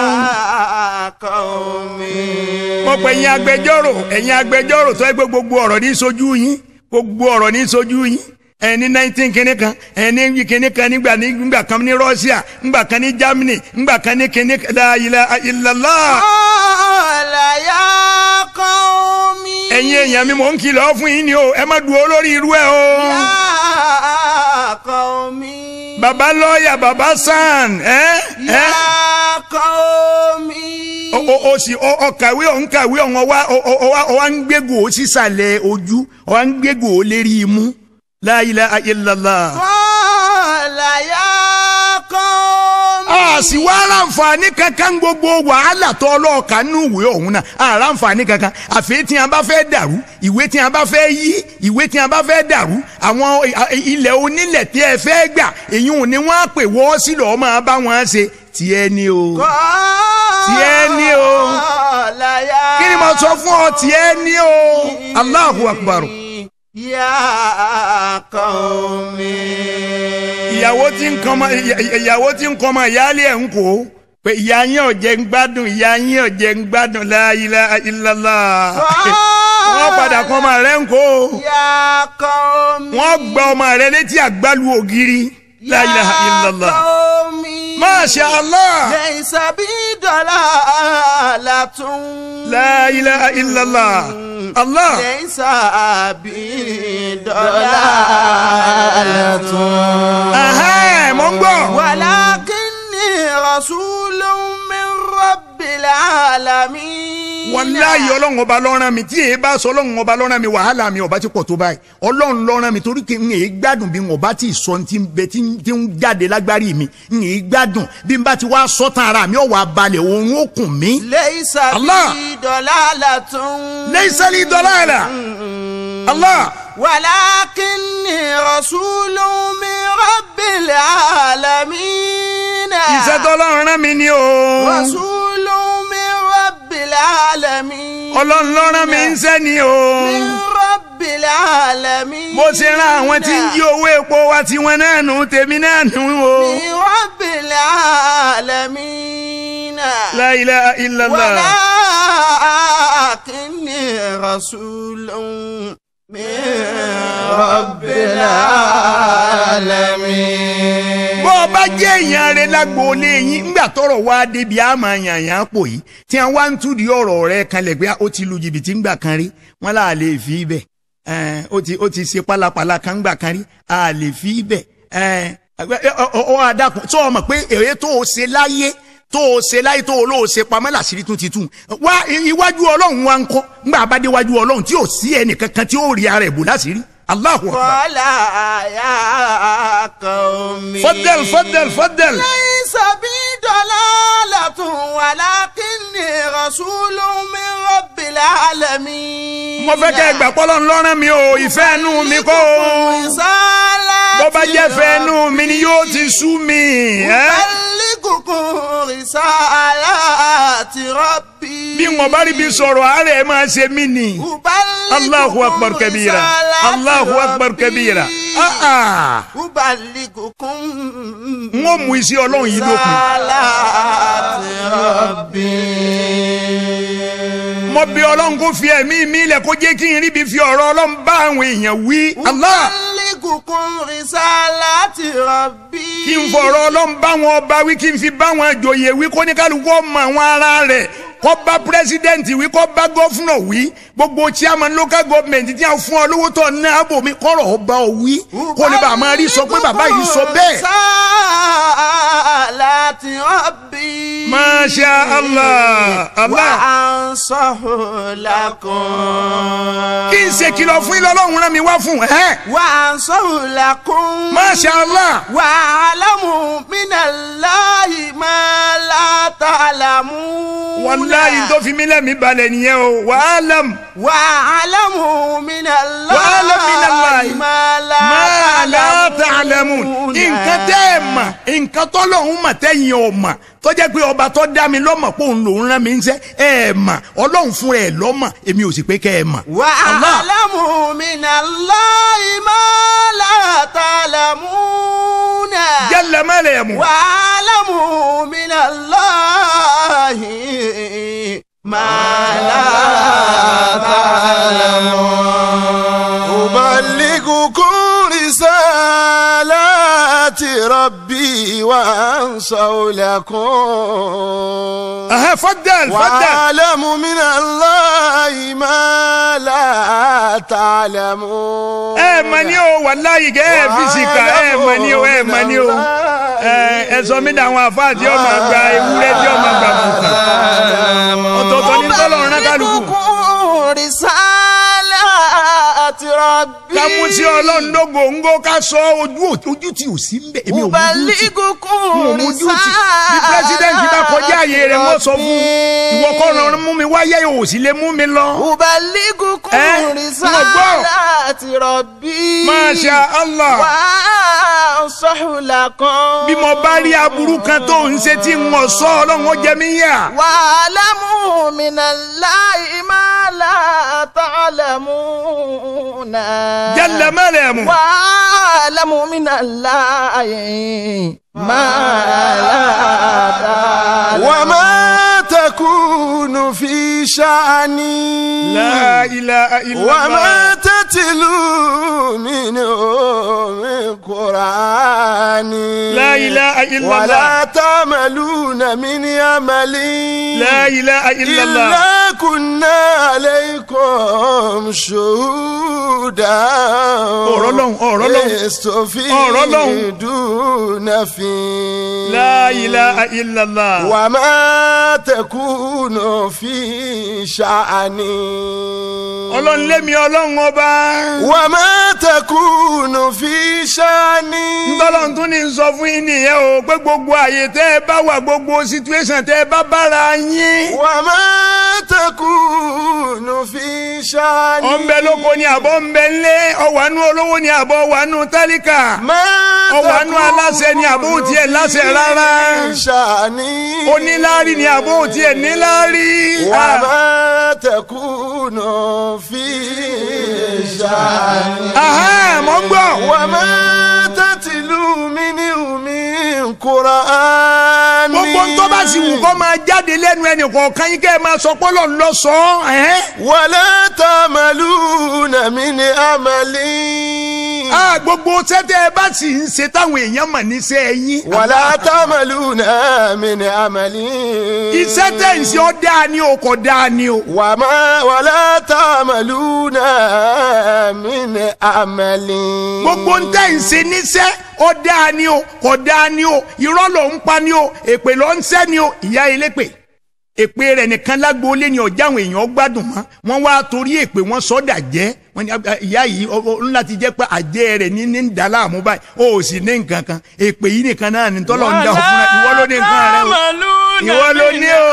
[SPEAKER 4] yá kọ́ mi.
[SPEAKER 2] mo pè yín agbẹjọ́rò ẹ̀yin agbẹjọ́rò tó ẹgbẹ́ gbogbo ọ̀rọ̀ ní sojú yín gbogbo ọ̀rọ̀ ní sojú yín ẹni 19 kìnní kan ẹni kìnní kan nígbà kan ní Russia nígbà kan ní Germany nígbà kan ní kìnní la ilaha illallah.
[SPEAKER 4] kọ́ọ̀lá yá kọ́ mi.
[SPEAKER 2] ẹ̀yin èèyàn mi mò ń kìlọ̀ fún yín ni o ẹ má dúró lórí irú ẹ o.
[SPEAKER 4] yá kọ́ mi.
[SPEAKER 2] baba lọ́ọ̀yà baba san
[SPEAKER 4] yá kọ́ mi.
[SPEAKER 2] o sì ọkàwé ọ̀nkàwé ọ̀wá ń gbégò sísàlẹ̀ ojú ọ̀wá ń gbégò lérí imú la ilaha illallah.
[SPEAKER 4] kọ́ọ̀lá yá kọ́ mi.
[SPEAKER 2] sì wá ráǹfààní kankan gbogbo wàhálà tó ọlọ́ọ̀ka nínú ìwé ọ̀hún náà ráǹfààní kankan àfi tí a bá fẹ́ dàrú ìwé tí a bá fẹ́ yí ìwé tí a bá fẹ́ dàrú àwọn ilẹ̀ onílẹ̀ tí ẹ fẹ́ gbà èyí ò ní wọ́n á pè wọ́ sí lọ́ọ́ máa bá wọn ṣe tiẹ̀ ni o tiẹ̀ ni o kí ni mo sọ fún ọ tiẹ̀ ni o Allahu Akbar.
[SPEAKER 4] Ya qaumi.
[SPEAKER 2] ìyàwó tí ń kọ́ ọmọ ìyáálé ẹ̀ ń kó pé ìyá yín ò jẹ́ ń gbádùn ìyá yín ò jẹ́ ń gbádùn la ilaha illallah. wọ́n padà kọ́ ọmọ rẹ̀ ń kó.
[SPEAKER 4] Ya qaumi.
[SPEAKER 2] wọ́n gba ọmọ rẹ̀ létí àgbálù ògiri la ilaha illallah.
[SPEAKER 4] Ya qaumi.
[SPEAKER 2] Masha Allah.
[SPEAKER 4] Laysa bi dalalatun.
[SPEAKER 2] La ilaha illallah. Allah.
[SPEAKER 4] Laysa bi dalalatun.
[SPEAKER 2] Mo ń gbọ́.
[SPEAKER 4] Walakinni rasulun min rabbil alamin.
[SPEAKER 2] Wallahi Ọlọ́run ọba lọ́rán mi tí èyí bá sọ Ọlọ́run ọba lọ́rán mi wàhálà mi ọba ti pọ̀ tó báyìí Ọlọ́run lọ́rán mi torí kí n èyí gbádùn bí n ọba ti sọ ti ń bẹ tí ń jáde lágbárí mi n èyí gbádùn bí n bá ti wá sọ tán ara mi ọwọ́ abalẹ̀ òun ó kùn mí.
[SPEAKER 4] Laysa bi dalalatun.
[SPEAKER 2] Laysa li dalala. Allah.
[SPEAKER 4] Walakinni rasulun min rabbil alamin.
[SPEAKER 2] Iṣẹ́ tọ́lọ́run rán mi ni o.
[SPEAKER 4] Rasulun min rabbil alamin.
[SPEAKER 2] Ọlọ́run ló rán mi ń ṣẹ́ ni o.
[SPEAKER 4] Min rabbil alamin.
[SPEAKER 2] Mo ṣe rán àwọn tí ń jí owó epo wa tiwọn náà nù tèmi náà nù o.
[SPEAKER 4] Min rabbil alamin.
[SPEAKER 2] La ilaha illallah.
[SPEAKER 4] Walakinni rasulun min rabbil alamin.
[SPEAKER 2] Bó o bá jẹ́ èèyàn rẹ̀ lágbóolé yín ńgbà tọ́rọ̀ wá débi àmọ́ yànyàn pò yìí tí wọ́n wá ń túdi ọ̀rọ̀ rẹ̀ kanlẹ̀ pé ó ti lu jìbìtì ńgbà kan rí wọ́n là lè fi ibẹ̀ ó ti ṣe pálapàla kan ńgbà kan rí a lè fi ibẹ̀ ọ adakun tó o mọ̀ pé èrè tó o ṣe láyé tó o lóò ṣe pamọ́ làṣírí tún ti tún wá iwájú Ọlọ́run wa ń kọ́ ńgbà bá dé iwájú Ọlọ́run tí ò sí ẹnìkankan tí ó rí ara ẹ̀ bò láṣírí. Allahu Akbar.
[SPEAKER 4] Qala ya qaumi.
[SPEAKER 2] Faddal.
[SPEAKER 4] Laysa bi dalalatun walakinni rasulun min rabbil alamin.
[SPEAKER 2] Mo fẹ́ kẹ́ gbà pọ́lọ́ ńlọ́rán mi o ìfẹ́ inú mi kọ́ o. Bó bá jẹ́ fẹ́ inú mi ni yóò ti sú mi.
[SPEAKER 4] أبلغكم رسالات ربي
[SPEAKER 2] bí wọn bá rí bí sọ̀rọ̀ àárẹ̀ máa ṣe mí ni. Allahu akbar kabira. Allahu akbar kabira.
[SPEAKER 4] أبلغكم
[SPEAKER 2] wọ́n mú iṣẹ́ ọlọ́run yìí dópin.
[SPEAKER 4] رسالات ربي.
[SPEAKER 2] mo bí ọlọ́run kó fi ẹ̀mí mi lẹ̀ kó jẹ́ kí n rí bí fi ọ̀rọ̀ ọlọ́run bá àwọn èèyàn wí. Allah.
[SPEAKER 4] أبلغكم رسالات ربي.
[SPEAKER 2] kí n fọ̀rọ̀ ọlọ́run bá wọn ọba wí kí n fi bá wọn àjòyè wí kó ní kálukú ọmọ àwọn ará rẹ̀ kó bá pírẹsidẹ́ǹtì wí kó bá gọ́fúnà wí gbogbo chairman local government tí a fún ọ lówó tó ná àbò mi kọ́rọ̀ ọba ọ wí kó ní bá a máa rí sọ pé bàbá yìí sọ bẹ́ẹ̀.
[SPEAKER 4] رسالات ربي.
[SPEAKER 2] Masha Allah. Allah.
[SPEAKER 4] وأنصح لكم.
[SPEAKER 2] kí n ṣe kìlọ̀ fún ilé ọlọ́run rán mi wá fún ẹ.
[SPEAKER 4] وأنصح لكم.
[SPEAKER 2] Masha Allah.
[SPEAKER 4] وأعلم من الله ما لا تعلمون.
[SPEAKER 2] wàláyé tó fi mí lẹ́mìí balẹ̀ nìyẹn o wàhálàm.
[SPEAKER 4] وأعلم من الله
[SPEAKER 2] وأعلم من الله
[SPEAKER 4] ما
[SPEAKER 2] la ta'lamun. nǹkan tẹ́ ẹ mà nǹkan tọ́lọ́hún mà tẹ́yìn ọ̀ mà tó jẹ́ pé ọba tó dá mi lọ́mọ̀ pé òun lòún rán mi ń sẹ́ ẹ mà ọlọ́run fún ẹ lọ́mọ̀ èmi ò sì pé kẹ́ ẹ mà.
[SPEAKER 4] وأعلم من الله ما لا تعلمون.
[SPEAKER 2] jalla ma la yamu.
[SPEAKER 4] وأعلم من الله ما لا تعلمون.
[SPEAKER 3] أبلغكم رسالات ربي وأنصح لكم.
[SPEAKER 2] فضل.
[SPEAKER 3] وأعلم من الله ما لا تعلمون.
[SPEAKER 2] ẹ mà ní o wàláyé kẹ́ ẹ fisika ẹ mà ní o ẹ mà ní o ẹ sọ mí dàwọn àfáà tí ó máa gba ewúrẹ́ tí ó máa gba bùkà ọ̀tọ̀ọ̀tọ̀ ní tọ́lọ́run náà kálukú.
[SPEAKER 4] رسالات ربي.
[SPEAKER 2] ká mú sí ọlọ́run lógóńgó ká sọ ojú tí ò sí ń bẹ̀ èmi ò mú ojú tí bí pírẹsidẹ́ǹtì bá kọjá ààyè rẹ̀ wọ́n sọ fún ìwọ kọ́ran mú mi wáyé ò sì lè mú mi lọ.
[SPEAKER 4] أبلغكم رسالات ربي.
[SPEAKER 2] Masha Allah.
[SPEAKER 4] وأنصح لكم.
[SPEAKER 2] bí mo bá rí aburú kan tó ń ṣe tí n ò sọ ọlọ́run ó jẹ mí yà.
[SPEAKER 4] وأعلموا من الله ما لا تعلمون.
[SPEAKER 2] jalla ma la yamu.
[SPEAKER 4] وأعلموا من الله ما لا تعلمون.
[SPEAKER 3] وما تكون في شأني
[SPEAKER 2] la ilaha illallah.
[SPEAKER 3] وما تتلو منه من قرآن
[SPEAKER 2] la ilaha illallah.
[SPEAKER 3] ولا تعملون من عمل
[SPEAKER 2] la ilaha illallah.
[SPEAKER 3] إلا كنا عليكم شهودا يستفيدون فيه
[SPEAKER 2] la ilaha illallah.
[SPEAKER 3] وما تكون في شأني
[SPEAKER 2] ọlọ́run lémi ọlọ́run ọba.
[SPEAKER 3] وما تكون في شأني
[SPEAKER 2] ntọ́lọ́run tún ní sọ fún yín nìyẹn o pé gbogbo àyè tẹ́ ẹ bá wà gbogbo situation tẹ́ ẹ bá bára yín.
[SPEAKER 3] وما تكون في شأني
[SPEAKER 2] ọ̀nbẹ lóko ni àbọ̀ ńbẹ ńlé ọ̀wánú olówó ni àbọ̀ ọ̀wánú tálíkà ọ̀wánú aláṣẹ ni àbọ̀ òtí ẹ̀ láṣẹ rárá oníláárí ni àbọ̀ òtí ẹ̀ níláárí.
[SPEAKER 3] وما تكون في شأني
[SPEAKER 2] mọ̀ ń gbọ́.
[SPEAKER 3] وما تتلو منه من قرآن
[SPEAKER 2] gbogbo ń tó bá sì wù kó máa jáde lẹ́nu ẹnì kọ̀ọ̀kan yín kẹ́ ẹ máa sọ pé Ọlọ́run ló sọ ọ́.
[SPEAKER 3] ولا تعملون من عمل
[SPEAKER 2] gbogbo sẹ́tẹ̀ ẹ bá sì ń ṣe táwọn èèyàn mọ̀ níṣẹ́ yín.
[SPEAKER 3] ولا تعملون من عمل
[SPEAKER 2] iṣẹ́ tẹ̀ ń ṣe ọ́ dáa ni o kò dáa ni o.
[SPEAKER 3] ولا تعملون من عمل
[SPEAKER 2] gbogbo ń tẹ̀ ń ṣe níṣẹ́ ọ́ dáa ni o kò dáa ni o irọ́ ló ń pa ni o èpè ló ń ṣẹ́ ni o ìyá elépè èpè rẹ̀ nìkan lágbóolé ni ọjà àwọn èèyàn gbádùn mọ́ wọ́n wá torí èpè wọ́n sọ́dà jẹ́ wọ́n ní ìyá yìí ńlá ti jẹ́ pé àjẹ́ rẹ̀ ní ń dà láàmú báyìí ó sì ní nǹkan kan èpè yìí nìkan náà ní tọ́lọ̀ ń dá ọ fún ìwọ ló ní nǹkan rẹ o ìwọ ló ní o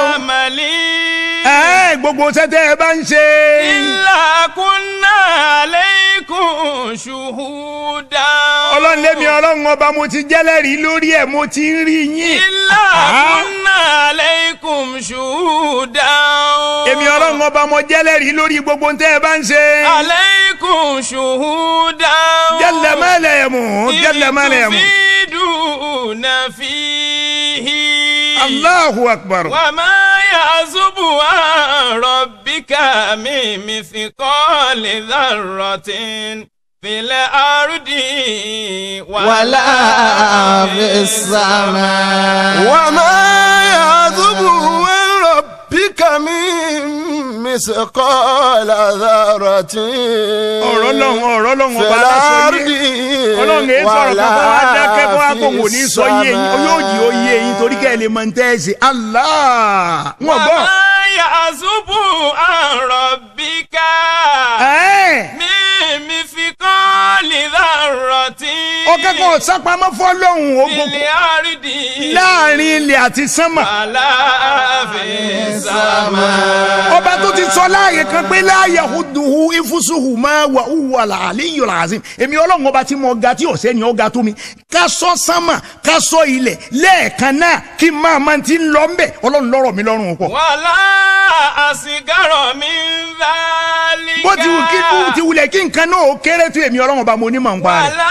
[SPEAKER 2] gbogbo sẹ́tẹ̀ ẹ bá ń ṣe.
[SPEAKER 1] illa kunna alaykum shuhuda.
[SPEAKER 2] ọlọ́run lémi ọlọ́run ọba mo ti jẹ́lẹ́rìí lórí ẹ̀ mo ti ń rí yín.
[SPEAKER 1] إلا كنا عليكم شهودا
[SPEAKER 2] èmi ọlọ́run ọba mo jẹ́lẹ́rìí lórí gbogbo ntẹ́ ẹ bá ń ṣe.
[SPEAKER 1] عليكم شهودا
[SPEAKER 2] jalla ma la yamut jalla ma la yamut.
[SPEAKER 1] تفيدون فيه
[SPEAKER 2] Allahu akbar.
[SPEAKER 1] وما يعزب عن ربك من مثقال ذرة في الأرض
[SPEAKER 4] ولا في السماء
[SPEAKER 3] وما يعذب عن ربك من مثقال ذرة
[SPEAKER 2] ọ̀rọ̀ lọ́hùn
[SPEAKER 3] في
[SPEAKER 2] ọba aláṣọ
[SPEAKER 3] الأرض
[SPEAKER 2] yé ọlọ́run èyí sọ̀rọ̀ kan kó wá dákẹ́ kó wá kó wò ní sọ yé yín yóò jí ó yé yín torí kẹ́ ẹ lè mọ ní tẹ́ ẹ ṣe Allah wọn gbọ́.
[SPEAKER 1] وما يعزب عن ربك من مثقال ذرة
[SPEAKER 2] ọkẹ́ kò sápamọ́ fọ́lọ́hùn
[SPEAKER 1] في
[SPEAKER 2] ogun
[SPEAKER 1] الأرض
[SPEAKER 2] láàrin ilẹ̀ àti sánmà.
[SPEAKER 1] ولا في السماء
[SPEAKER 2] ọba tó ti sọ láàyè kan pé láàyè huduhu ifusuhu máa wà hùwà àlíyò làásìm èmi ọlọ́run ọba tí mo ga tí ọ̀sẹ́ ni ó ga tó mi ká sọ sánmà ká sọ ilẹ̀ lẹ́ẹ̀kan náà kí máa ti ń lọ ńbẹ̀ ọlọ́run lọ́rọ̀ mi lọ́rùn pọ̀.
[SPEAKER 1] ولا أصغر من ذلك
[SPEAKER 2] bó ti wulẹ̀ kí nǹkan náà ó kéré tó èmi ọlọ́run ọba mo ní mọ̀ ń pa rẹ̀.
[SPEAKER 1] ولا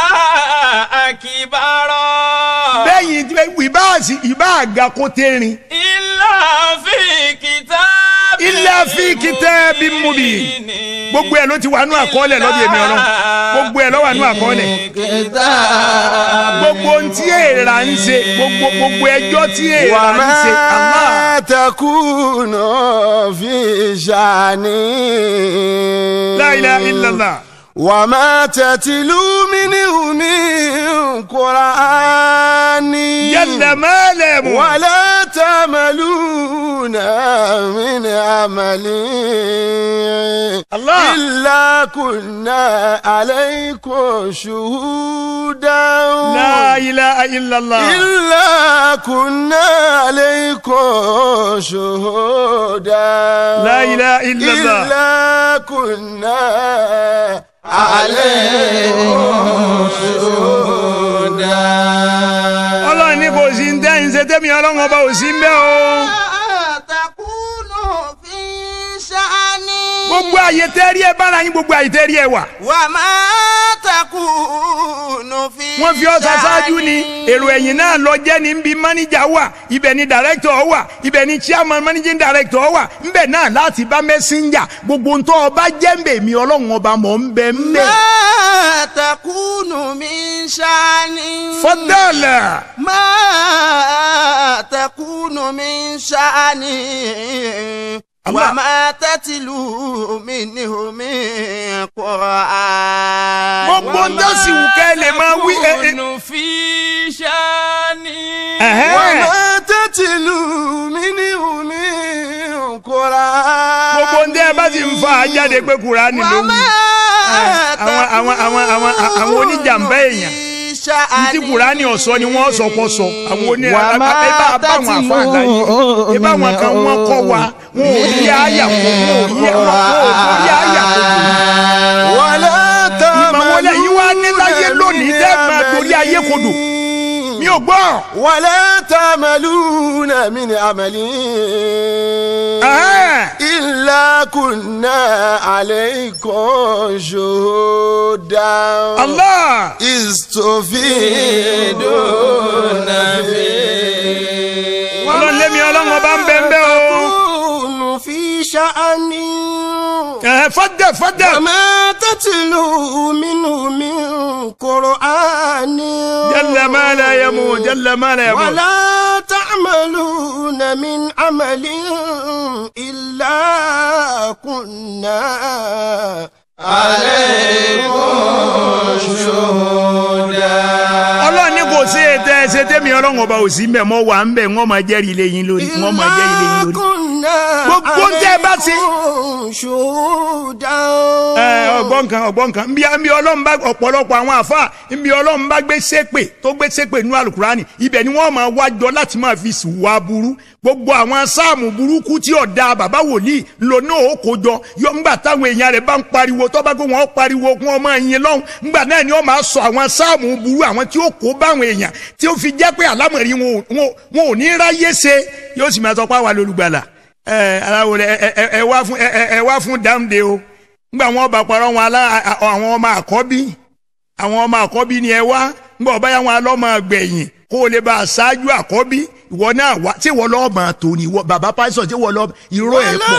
[SPEAKER 1] أكبر
[SPEAKER 2] bẹ́yìn ìbá àga kó tẹ́rin.
[SPEAKER 1] إلا في كتاب
[SPEAKER 2] illa fi kitabim mubin gbogbo ẹ̀ ló ti wà nú àkọọ́lẹ̀ lọ́dọ̀ èmi ọlọ́run gbogbo ẹ̀ ló wà nú àkọọ́lẹ̀ gbogbo ohun tí èèrà ń ṣe gbogbo ẹjọ́ tí èèrà ń ṣe Allah.
[SPEAKER 3] وما تكون في شأن
[SPEAKER 2] La ilaha illallah.
[SPEAKER 3] وما تتلو منه من قرآن
[SPEAKER 2] jalla ma la yamut.
[SPEAKER 3] ولا تعملون من عمل
[SPEAKER 2] الله.
[SPEAKER 3] إلا كنا عليكم شهودا
[SPEAKER 2] La ilaha illallah.
[SPEAKER 3] إلا كنا عليكم شهودا
[SPEAKER 2] La ilaha illallah.
[SPEAKER 3] إلا كنا عليكم شهودا
[SPEAKER 2] ọlọ́run ní kò sí ń tẹ́ ń ṣe tẹ́mi ọlọ́run ọba ò sí ń bẹ́ o.
[SPEAKER 4] تكون في شأن
[SPEAKER 2] gbogbo àyè tẹ́rí ẹ bára yín gbogbo àyè tẹ́rí ẹ wà.
[SPEAKER 4] وما تكون في
[SPEAKER 2] wọ́n fi ọ́ ṣaṣáájú ni èrò ẹ̀yìn náà lọ jẹ́ ní bí máníjà wà ibẹ̀ ni dàrẹ́kítọ̀ wà ibẹ̀ ni chairman managing director wà ńbẹ̀ náà láti bá mẹ́sẹ́ńjà gbogbo ntọ́ ọba jẹ́ ń bẹ̀ mí ọlọ́run ọba mọ̀ ń bẹ̀ ń bẹ̀.
[SPEAKER 4] ما تكون من شأن
[SPEAKER 2] fọ́dọ̀là.
[SPEAKER 4] ما تكون من شأن
[SPEAKER 2] الله.
[SPEAKER 4] وما تتلو منه من قرآن
[SPEAKER 2] gbogbo ń dọ́sì wù ká ẹ lè máa wí ẹ.
[SPEAKER 1] يكون في شأن
[SPEAKER 3] وما تتلو منه من قرآن
[SPEAKER 2] gbogbo ń dẹ́ ẹ bá sì ń fa àjáde pé Kùránì ló wí. àwọn oníjàmbá èèyàn ntí Kùránì ọ̀sọ́ ni wọ́n sọ pọ̀ sọ àwọn oní ẹ bá bá àwọn àfáàlà yìí ẹ bá àwọn kan wọ́n kọ́ wa wọn ò yí àyà kó wọn ò yí àyà kó
[SPEAKER 3] ولا
[SPEAKER 2] ìmọ̀ wọlé yìí wá ní láyé lónìí dẹ́ máa dorí ayé kodò mi ò gbọ́.
[SPEAKER 3] ولا تعملون من عمل إلا كنا عليكم شهودا
[SPEAKER 2] Allah.
[SPEAKER 3] إذ تفيدون فيه
[SPEAKER 2] ọlọ́run lémi ọlọ́run ọba ń bẹ́ ń bẹ́ o.
[SPEAKER 3] تكون في شأن
[SPEAKER 2] fọ́dẹ̀.
[SPEAKER 3] وما تتلو منه من قرآن
[SPEAKER 2] jalla ma la yamut jalla ma la yamut.
[SPEAKER 3] ولا تعملون من عمل إلا كنا عليكم شهودا
[SPEAKER 2] ọlọ́run ní kò sí ètò ẹsẹ̀ tẹ́mi ọlọ́run ọba ò sí mbẹ̀ mọ́ wà ń bẹ̀ wọ́n máa jẹ́rìí lé yín lórí wọ́n máa jẹ́rìí lé yín lórí. gbogbo tẹ́ bá ṣe. ọgbọ́n kan nbí Ọlọ́run bá ọ̀pọ̀lọpọ̀ àwọn àfa nbí Ọlọ́run bá gbé ṣépè tó gbé ṣépè nínú alukurani ibẹ̀ ni wọ́n máa wájọ láti máa fi wá burú gbogbo àwọn sáàmù burúkú tí ọ̀dà bàbá wòlíì lò náà ó kó jọ yọ ńgbà táwọn èèyàn rẹ̀ bá ń pariwo tó bá gbé wọn pariwo kún ọmọ yín lọ́hùn ńgbà náà ni wọ́n máa sọ àwọn sáàmù burú àwọn tí ó kó báwọn èèyàn tí ó fi jẹ́ pé àlámọ̀rí wọn ò ní ráyé ṣe yóò sì máa sọ pé àwa lolùgbàlà aláwo ẹ wá fún dáńdé o ńgbà wọn bá parọ́ wọn àwọn ọmọ àkọ́bí ni ẹ wá ńgbà ọba yà wọn alọ́mọ gbẹ̀yìn kó o lè bá aṣáájú àkọ́bí ìwọ náà wá tí ìwọ lọ́ọ́ máa tó ni ìwọ bàbá pásítọ̀ tí ìwọ lọ́ọ́ irọ́ ẹ̀ pọ̀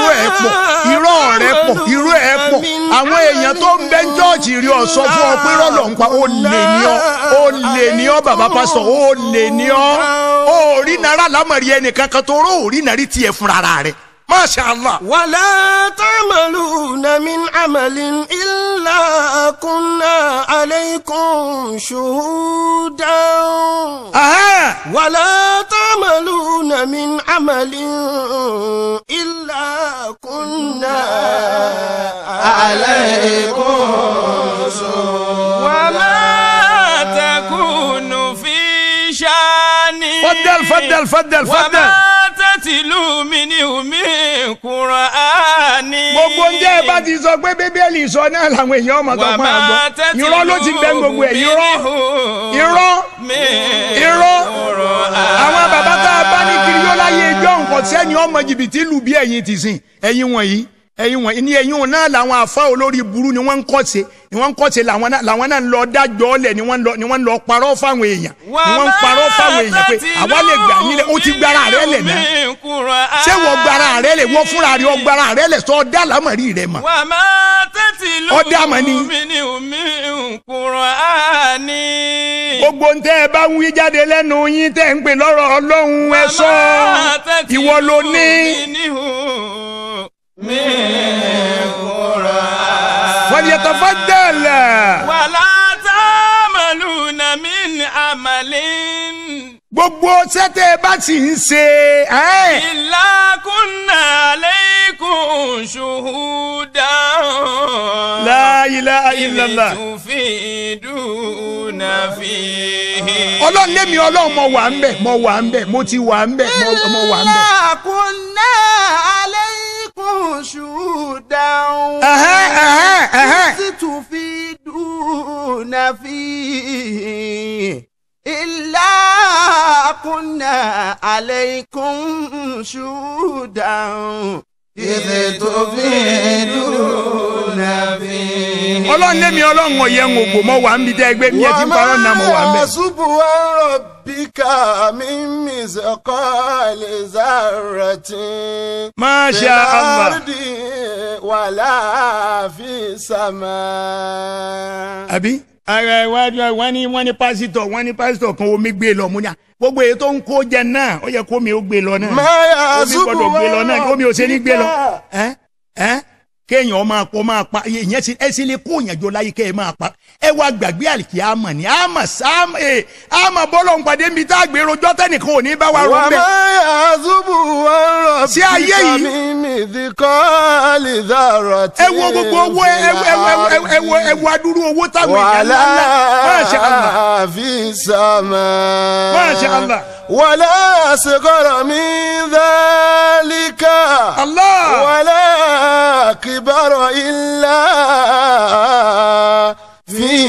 [SPEAKER 2] àwọn èèyàn tó ń bẹ jọ́ọ̀jì rí ọ sọ fún ọ pé rọ́lọ̀ ń pa ó lè ní ọ bàbá pásítọ̀ ó lè ní ọ ó rí náírà lámọ̀rí ẹnìkan kan tó rọ́ òrí náírà tiẹ̀ fúnra rẹ̀ Masha Allah.
[SPEAKER 3] ولا تعملون من عمل إلا كنا عليكم شهودا ولا تعملون من عمل إلا كنا عليكم شهودا
[SPEAKER 1] وما تكون في شأن
[SPEAKER 2] فضل
[SPEAKER 1] tìlú mi ní omi Kùránì.
[SPEAKER 2] gbogbo ń jẹ́ ẹ bá ti sọ pé bíbélì sọ náà làwọn èèyàn ọmọ tó fún àgbọ̀ irọ́ ló ti bẹ́ gbogbo ẹ̀ irọ́ àwọn bàbá tá a bá ní kiri yóò láyé ẹjọ́ nǹkan sẹ́ni ọmọ jìbìtì lù bí ẹ̀yin ti sìn ẹ̀yin wọ̀nyí ní ẹ̀yin wọn náà làwọn àfa olórí burú ni wọ́n ń kọ́ṣe làwọn náà ń lọ dájọ́ ọ̀lẹ̀ ni wọ́n ń lọ parọ́ fáwọn èèyàn ni wọ́n ń parọ́ fáwọn èèyàn pé àwa lè gbà yín lẹ̀ ó ti gbára rẹ̀ lẹ̀ náà ṣé wọ́n gbára rẹ̀ lẹ̀ wọ́n fúnra rẹ̀ gbára rẹ̀ lẹ̀ sọ ọ̀dà lámọ̀rí rẹ̀ mọ̀ ọ̀dà mọ̀ ni. gbogbo ń tẹ́ ẹ bá ń wí jáde lẹ́nu yín tẹ́ ń pè lọ́rọ̀ Ọlọ́run ẹ sọ ìwọ ló ní. فليتفضل
[SPEAKER 1] ولا تعملون من عمل
[SPEAKER 2] gbogbo sẹ́tẹ̀ bá sì ń ṣe.
[SPEAKER 1] إلا كنا عليكم شهودا
[SPEAKER 2] لا إله إلا الله
[SPEAKER 1] تفيدون فيه.
[SPEAKER 2] Ọlọ́run lémi Ọlọ́run mo wà ń bẹ̀ mo ti wà ń bẹ̀ mo wà ń bẹ̀.
[SPEAKER 4] إلا كنا عليكم شهودا تفيدون فيه إلا كنا عليكم شهودا إذ تفيدون فيه.
[SPEAKER 2] Ọlọ́run lémi Ọlọ́run ọ̀yẹ́ ń ògbò mo wà ń bi tẹ́ ẹgbẹ́ mi ẹ ti ń parọ́ náà mo wà ń bẹ̀.
[SPEAKER 3] ربك من مثقال ذرة
[SPEAKER 2] ما شاء الله
[SPEAKER 3] في الأرض ولا في السماء.
[SPEAKER 2] àbí wọ́n ní pásítọ̀ kan omi gbé lọ mú ní à gbogbo èyí tó ń kó jẹ náà ó yẹ kó mi ó gbé lọ náà omi gbọ́dọ̀ gbé lọ náà omi ò ṣe ní gbé lọ kéèyàn máa pa ìyẹn ẹ sì lè kó òyìnbó láyé kẹ́ ẹ máa pa ẹ wá gbàgbé àlìkí àmọ̀ ni àmọ̀ bọ́lọ̀ ń pàdé mi tá a gbé rojọ́ tẹ́nìkan ò ní bá wa rọ bẹ́ẹ̀. sí ayé yìí ẹ wo gbogbo owó ẹ wo adúrú owó táwọn èèyàn ńlá Masha Allah Masha Allah.
[SPEAKER 3] ولا صغر من ذلك
[SPEAKER 2] الله
[SPEAKER 3] ولا كبر إلا في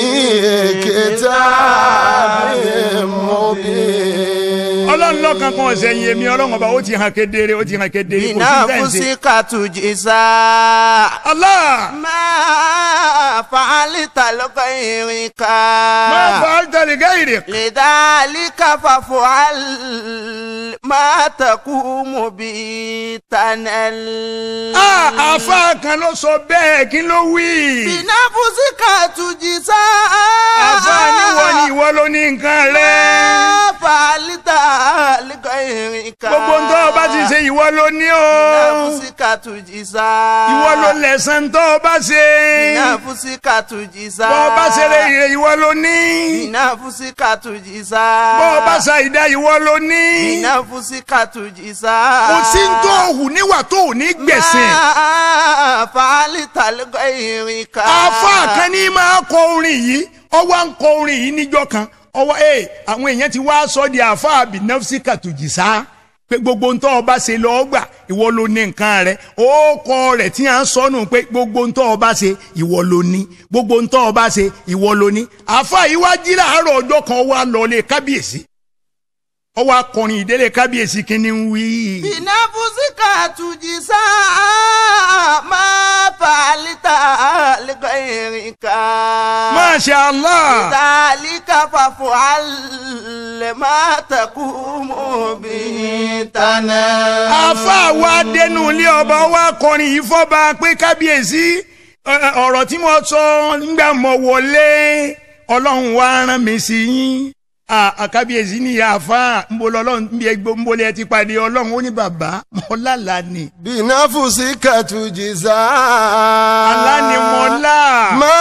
[SPEAKER 3] كتاب مبين.
[SPEAKER 2] Ọlọ́run lọ́kàn kan ọ̀sẹ̀ yìí èmi Ọlọ́run ọba ó ti hàn kedere kò sí sẹ́ǹsì.
[SPEAKER 4] بنفسك تجزى
[SPEAKER 2] Allah.
[SPEAKER 4] ما فعلت لغيرك
[SPEAKER 2] ما فعلت لغيرك.
[SPEAKER 4] لذلك فافعل ما تقوم به تنل.
[SPEAKER 2] àfa kan ló sọ bẹ́ẹ̀ kí ló wí.
[SPEAKER 4] بنفسك تجزى.
[SPEAKER 2] àfa níwọ ni ìwọ ló ní nǹkan rẹ̀.
[SPEAKER 4] فعلت لغيرك
[SPEAKER 2] gbogbo ntọ́ ọba ti ṣe ìwọ ló ní o.
[SPEAKER 4] بنفسك تجزى
[SPEAKER 2] ìwọ ló lẹ̀san ntọ́ ọba ṣe.
[SPEAKER 4] بنفسك تجزى
[SPEAKER 2] bọ́ ọba ṣeré ire ìwọ ló ní.
[SPEAKER 4] بنفسك تجزى
[SPEAKER 2] bọ́ ọba ṣàìdá ìwọ ló ní.
[SPEAKER 4] بنفسك تجزى
[SPEAKER 2] kò sí ntọ́ òhù níwà tó ò ní gbẹ̀sìn.
[SPEAKER 4] ما فعلت لغيرك
[SPEAKER 2] àáfàá kan ní máa kọ orin yìí ọwọ́ ń kọ orin yìí níjọ́ kan ọwọ́ àwọn èèyàn ti wá sọ di àáfàá bìnẹ́fsì kàtùjìsá pé gbogbo ntọ́ ọba ṣe lọ́ọ́ gbà ìwọ ló ní nǹkan rẹ̀ ó kọ rẹ̀ tí à ń sọnù pé gbogbo ntọ́ ọba ṣe ìwọ ló ní gbogbo ntọ́ ọba ṣe ìwọ ló ní àáfàá yìí wá jí láàárọ̀ ọjọ́ kan wá lọlé kábíyèsí ọwọ́ akọrin ìdílé kábíyèsí kínní ń wí.
[SPEAKER 4] بنفسك تجزى ما فعلت لغيرك
[SPEAKER 2] Masha Allah.
[SPEAKER 4] ذلك فافعل ما تقوم به تنال
[SPEAKER 2] àáfàá wa dénú ilé ọba wa kọrin yìí fọba pé kábíyèsí ọ̀rọ̀ tí mo sọ nígbà mo wọlé ọlọ́run wa rán mi sí yín kábíyèsí ní àáfàá nbọlọ ọlọ́run bí egbò nbọlẹ ẹ ti pàdé ọlọ́run ó ní bàbá mọ́lá ni.
[SPEAKER 3] بنفسك تجزى
[SPEAKER 2] àlá ni mọ́lá.
[SPEAKER 3] ما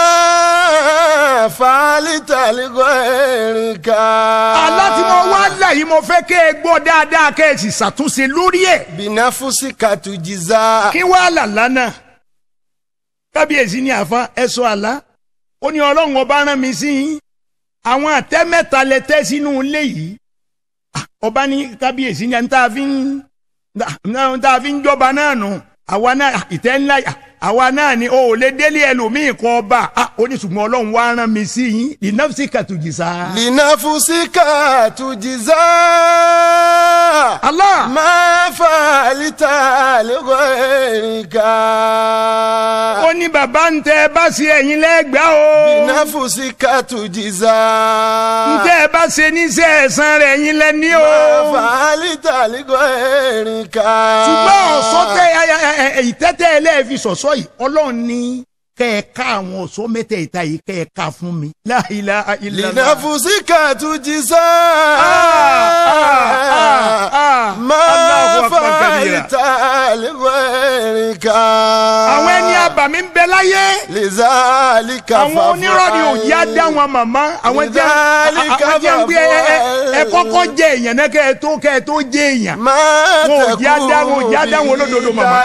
[SPEAKER 3] فعلت لغيرك
[SPEAKER 2] àlá tí mo wá là yìí mo fẹ́ kẹ́ ẹ gbọ́ dáadáa kẹ́ ẹ sì ṣàtúnṣe lórí ẹ̀.
[SPEAKER 3] بنفسك تجزى
[SPEAKER 2] kí wàá làlá náà kábíyèsí ní àáfàá ẹ sọ àlá ó ní ọlọ́run ọba rán mi sí yín àwọn àtẹ mẹ́ta lẹ tẹ́ sínú ilé yìí ọba ní kábíyèsí ní tá a fi ń jọba náà nù àwa náà ìtẹ́ ńlá àwa náà ni o ò lè délé ẹlòmíì kọ ọba ó ní ṣùgbọ́n ọlọ́run wá rán mi sí yín linafsika tujza.
[SPEAKER 3] لنفسك تجزى
[SPEAKER 2] Allah.
[SPEAKER 3] ما فعلت لغيرك
[SPEAKER 2] ó ní bàbá ń tẹ́ bá ṣe ẹ̀yin lẹ́gbàá o.
[SPEAKER 3] بنفسك تجزى
[SPEAKER 2] ń tẹ́ bá ṣe níṣẹ́ ẹ̀san rẹ̀ ẹ̀yin lẹ́ni o.
[SPEAKER 3] ما فعلت لغيرك
[SPEAKER 2] ṣùgbọ́n ọ̀ṣọ́ tẹ ìtẹ́tẹ́ ẹlẹ́ẹ̀fi ṣọ̀ṣọ́ yìí ọlọ́run ní kẹ́ ẹ ká àwọn ọ̀ṣọ́ mẹ́tẹ̀ẹ̀ta yìí kẹ́ ẹ ká fún mi. La ilaha illallah.
[SPEAKER 3] لنفسك تجزى ما
[SPEAKER 2] Allahu akbar kabira.
[SPEAKER 3] فعلت لغيرك
[SPEAKER 2] àwọn ẹni àbàmì ń bẹ láyé.
[SPEAKER 3] لذلك
[SPEAKER 2] àwọn onírọ̀ ni ò yá dá wọn màmá. àwọn jẹ́ ń gbé ẹ kọ́kọ́ jẹ èèyàn náà kẹ́ ẹ tó jẹ èèyàn.
[SPEAKER 3] ما
[SPEAKER 2] wọn ò já dá wọn olódodo màmá.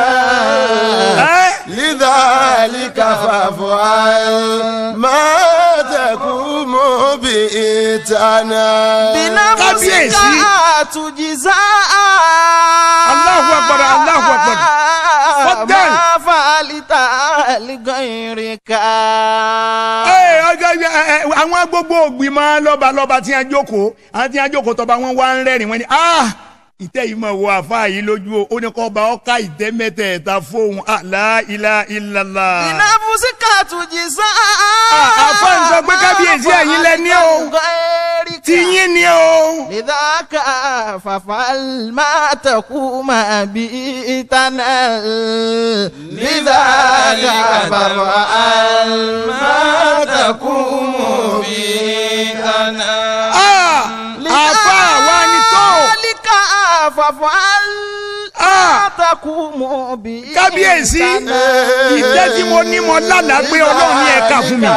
[SPEAKER 3] لذلك فافعل ما تقوم بإتنا
[SPEAKER 4] بنفسك تجزى
[SPEAKER 2] Allahu akbar, Allahu akbar. Faddal.
[SPEAKER 4] ما فعلت لغيرك
[SPEAKER 2] àwọn gbogbo ògbìmọ̀ lọ́balọ́ba tí a jókòó àwọn tí a jókòó tọba wọn wá ń rẹ́rìn wọn ni ìtẹ́ yìí mọ̀ wọ àfáà yìí lójú ó ní kọ́ bá ọkà ìtẹ́ mẹ́tẹ̀ẹ̀ta fóun la ilaha illallah.
[SPEAKER 4] بنفسك تجزى
[SPEAKER 2] àfáà ń sọ pé kábíyèsí ẹ̀yin lẹ́ni o tí yín ni o.
[SPEAKER 4] لذاك فافعل ما تقوم به تنال لذاك فافعل ما تقوم به تنال
[SPEAKER 2] àfáà wa ni tó.
[SPEAKER 4] لذلك فافعل ما تقوم به
[SPEAKER 2] kábíyèsí ìtẹ́ tí mo ní mo lálàá pé ọlọ́run ní ẹ̀ka fún mi.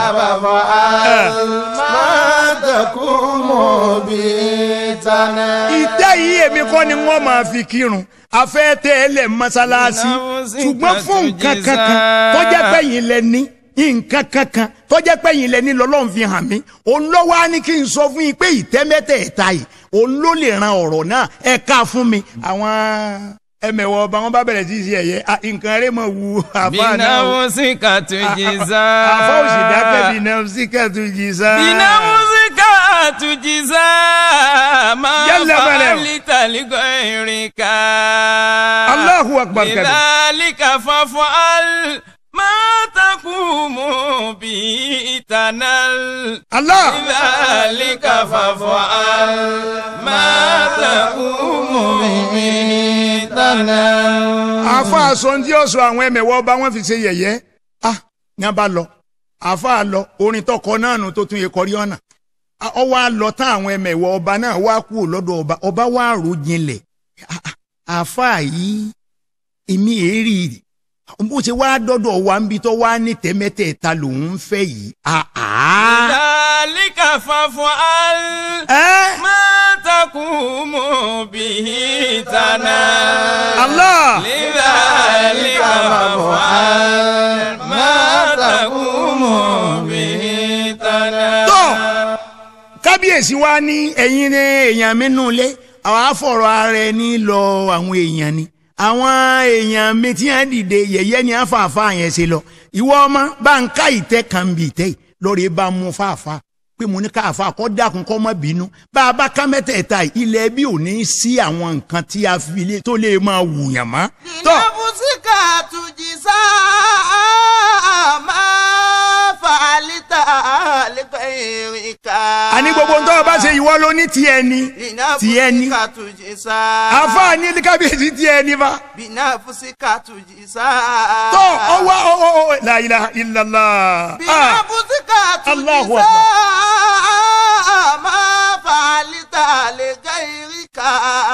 [SPEAKER 3] ما تقوم بإتنا
[SPEAKER 2] ìtẹ́ yìí èmi kọ́ ni wọ́n máa fi kírun afẹ́ tẹ́ ẹ lẹ̀ mọ́sálásí ṣùgbọ́n fún nǹkan kankan tó jẹ́ pé yín lẹ ní nǹkan kankan tó jẹ́ pé yín lẹ ní lọ́lọ́run fi hàn mí òun ló wá ní kí n sọ fún yín pé ìtẹ́ mẹ́tẹ̀ẹ̀ta yìí òun ló lè ran ọ̀rọ̀ náà ẹ̀ka fún mi. àwọn ẹmẹ̀wọ̀ ọba wọn bá bẹ̀rẹ̀ sí í ṣe ẹ̀yẹ nǹkan rẹ̀ mọ̀ wu àfa náà o.
[SPEAKER 1] بنفسك تجزى
[SPEAKER 2] àfa ò sì dákẹ́ binafsika tujza.
[SPEAKER 1] بنفسك تجزى ما
[SPEAKER 2] يلا بلا.
[SPEAKER 1] فعلت لغيرك
[SPEAKER 2] Allahu akbar kabir.
[SPEAKER 1] لذلك فافعل ما تقوم به تنال
[SPEAKER 2] Allah.
[SPEAKER 1] لذلك فافعل ما تقوم به تنال
[SPEAKER 2] àfa àsọ̀ndí ọ̀sọ̀ àwọn ẹ̀mẹ̀wọ̀ ọba wọn fi ṣe yẹ̀yẹ́ ní a bá lọ àfa lọ orin tọkọ náà nù tó tún yẹ kọrí ọ̀nà ọ wá lọ tán àwọn ẹmẹ̀wọ̀ ọba náà wá kúrò lọ́dọ̀ ọba wá rò jinlẹ̀ àáfàá yìí èmi èrí bó ṣe wá dọ́dọ̀ wa ń bi tó wá ní tẹ́mẹ́tẹ̀ẹ̀ta lòun ń fẹ́ yìí.
[SPEAKER 1] lidhalika faf'al ma taqumu bihi tana.
[SPEAKER 2] Allah.
[SPEAKER 1] lidhalika faf'al ma taqumu bihi tana.
[SPEAKER 2] tó kábíyèsí wa ní ẹ̀yin ní èèyàn mi nù lé àwọn afọ̀rọ̀ ara ẹni lọ àwọn èèyàn ni àwọn èèyàn mi tí wọ́n dìde yẹ̀yẹ́ ni àfààfà yẹn ṣe lọ ìwọ ọmọ bá ń ká ìtẹ́ kan bí ìtẹ́ yìí lórí bá mú fàáfà pé mo ní káàfà kọ́ dákun kọ́ mọ́ bínú bá a bá ká mẹ́tẹ̀ẹ̀ta ilẹ̀ bí ò ní sí àwọn nǹkan tí a fi lé tó lè máa wùyàn mọ́.
[SPEAKER 4] ìnáfúsíkà tùjì sáà máa fàálítà lẹ́kọ̀ọ́ ìrìnkà.
[SPEAKER 2] àní gbogbo ń tọ́ ọ bá ṣe ìwọ ló ní tiẹ̀ ni tiẹ̀ ni
[SPEAKER 4] ìnáfúsíkà tùjì sáà.
[SPEAKER 2] àfa ní kábíyèsí tiẹ̀ ni fa.
[SPEAKER 4] ìnáfúsíkà tùjì sáà.
[SPEAKER 2] tó ọwọ́ la ilaha illallah.
[SPEAKER 4] ìnáfúsíkà tùjì
[SPEAKER 2] Allahu
[SPEAKER 4] sáà
[SPEAKER 2] Akbar.
[SPEAKER 4] máa fàálítà lẹ́kọ̀ọ́ ìrìnkà.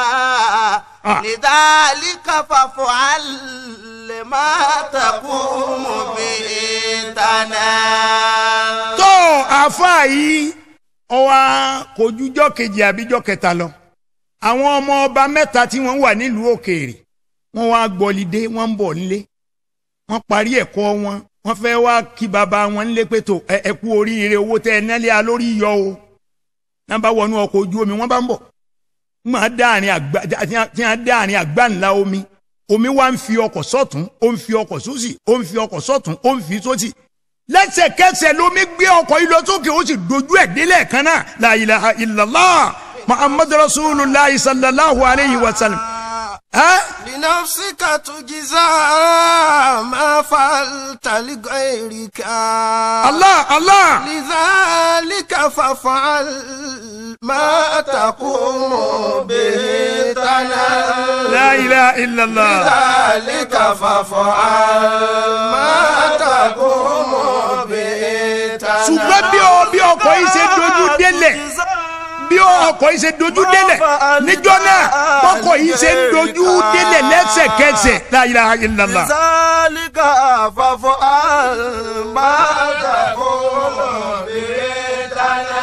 [SPEAKER 4] lidhalika faf'al ma taqumu bihi tana.
[SPEAKER 2] tó àfa yìí ọwọ́ kò jújọ́ kejì àbíjọ́ kẹta lọ àwọn ọmọ ọba mẹ́ta tí wọ́n wà nílùú òkèèrè wọ́n wá gbọ́lidé wọ́n ń bọ̀ nílé wọ́n parí ẹ̀kọ́ wọn wọ́n fẹ́ wá kí baba wọn nílé pé tó ẹ kú oríire owó tẹ́ ẹ nẹ́lẹ́ alórí yọ o náà bá wọnú ọkọ̀ ojú omi wọ́n bá ń bọ̀ wọ́n dáàrin àgbá ńlá omi wá ń fi ọkọ̀ sọ́tún ó ń fi ọkọ̀ sósì ó ń fi ọkọ̀ sọ́tún ó ń fi sósì lẹ́sẹ̀kẹsẹ̀ lómi gbé ọkọ̀ yìí lọ sókè ó sì dojú ẹ̀ délẹ̀ kan náà la ilaha illallah muhammadu rasulullah sallallahu alayhi wa sallam.
[SPEAKER 3] linafsika tujza ma fa'alta lighayrika.
[SPEAKER 2] Allah.
[SPEAKER 3] lidhalika faf'al ma taqumu bihi tana.
[SPEAKER 2] la ilaha illallah.
[SPEAKER 3] lidhalika faf'al ma taqumu bihi tana.
[SPEAKER 2] ṣùgbọ́n bí ọkọ̀ yìí ṣe dojú délẹ̀ bí ọkọ̀ yìí ṣe dojú délẹ̀ níjọ́ náà bọ́kọ̀ yìí ṣe ń dojú délẹ̀ lẹ́sẹ̀kẹsẹ̀ la ilaha illallah.
[SPEAKER 3] lidhalika faf'al ma taqumu bihi tana.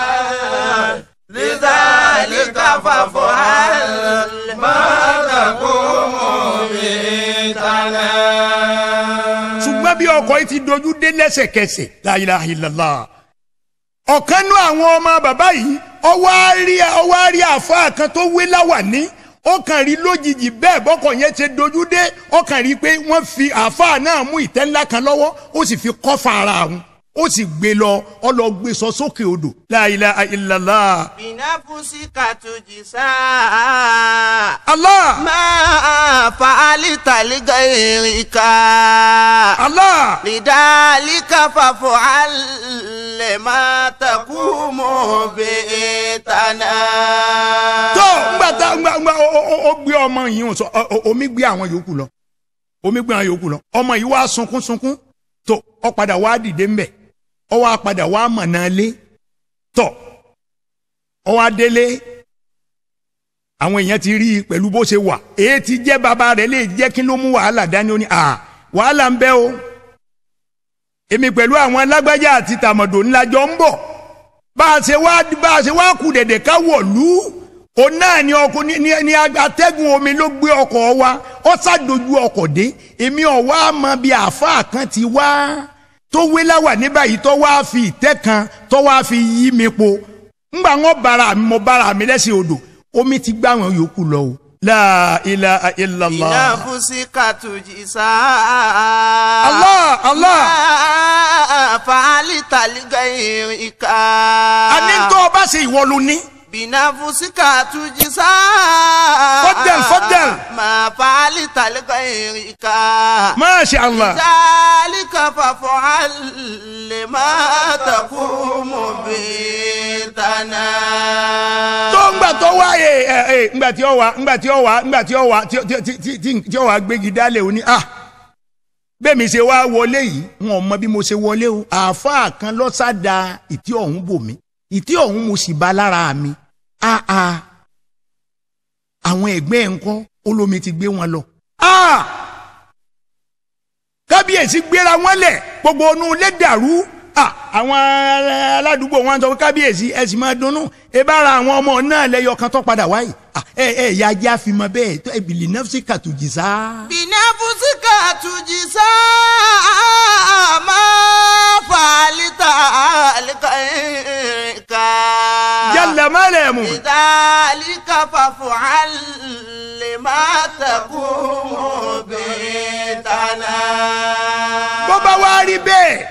[SPEAKER 3] lidhalika faf'al ma taqumu bihi tana.
[SPEAKER 2] ṣùgbọ́n bí ọkọ̀ yìí ti dojú dé lẹ́sẹ̀kẹsẹ̀ la ilaha illallah. ọ̀kan nú àwọn ọmọ bàbá yìí ọwọ́ àárí àfáà kan tó wé láwàní ó kàn rí lójijì bẹ́ẹ̀ bọ́kọ̀ yẹn ṣe dojú dé ó kàn rí pé wọ́n fi àfáà náà mú ìtẹ́ ńlá kan lọ́wọ́ ó sì fi kọ́fà ara àwọn ó sì gbé lọ ọ lọ gbé sọ sókè odò la ilaha illallah.
[SPEAKER 4] binafsika tujza.
[SPEAKER 2] Allah.
[SPEAKER 4] ma fa'alta lighayrika.
[SPEAKER 2] Allah.
[SPEAKER 4] lidhalika faf'al ma taqumu bihi tana.
[SPEAKER 2] tó ngbà ó gbé ọmọ yìí sọ omi gbé àwọn yòókù lọ ọmọ yìí wá sunkún tó ọ padà wá dìde ńbẹ ọ wá padà wá mọ̀nà lé tọ̀ ọ wá délé àwọn èèyàn ti rí i pẹ̀lú bó ṣe wà èyí ti jẹ́ bàbá rẹ̀ lè jẹ́ kí ló mú wàhálà dání ó ní wàhálà ń bẹ o èmi pẹ̀lú àwọn alágbájá àti tàmọ̀dò ńlá jọ ń bọ̀ bá a ṣe wá kù dẹ̀dẹ̀ ká wọ̀lú òun náà ni ọkọ̀ ní atẹ́gùn omi ló gbé ọkọ̀ wa ó ṣàdójú ọkọ̀ dé èmi ọ̀wá mọ bí àáfàá kan ti wá tó wé láwà ní báyìí tó wá fi ìtẹ́ kan tó wá fi yí mi po ńgbà wọn bára mi lẹ́sìn odò omi ti gbá wọn yòókù lọ o la ilaha illallah.
[SPEAKER 4] binafsika tujza.
[SPEAKER 2] Allah.
[SPEAKER 4] fa'alta lighayrika.
[SPEAKER 2] a ní tó o bá ṣe ìwọ ló ní.
[SPEAKER 4] binafsika tujza.
[SPEAKER 2] Faddal.
[SPEAKER 4] ma fa'alta lighayrika.
[SPEAKER 2] Masha Allah.
[SPEAKER 4] lidhalika faf'al ma taqumu bihi tana.
[SPEAKER 2] tó ńgbà tó wá ńgbà tí ó wá gbégi dálẹ̀ òní bẹ́ẹ̀ mi ṣe wá wọlé yìí wọn ò mọ bí mo ṣe wọlé o àáfàá kan lọ́sàdá ìtí ọ̀hún bò mí ìtẹ́ ọ̀hún mo sì bá lára mi àwọn ẹ̀gbẹ́ ńkọ́ olómi ti gbé wọn lọ kábíyèsí gbéra wọn lẹ̀ gbogbo onú ilé dàrú àwọn aládùúgbò wọn sọ pé kábíyèsí ẹ sì máa dunnú ẹ bá ra àwọn ọmọ náà lẹ́yọ kan tó padà wáyé ya ajá fi mọ bẹ́ẹ̀ tó ẹbìlì nafsi kàtújìsá.
[SPEAKER 4] bìnàfùsì kàtújìsá máa fàlítà àlìkà.
[SPEAKER 2] jalla malamu.
[SPEAKER 4] ìdálíkà fàfùhàn lè má takùn bí tànà.
[SPEAKER 2] bó bá wá rí bẹ́ẹ̀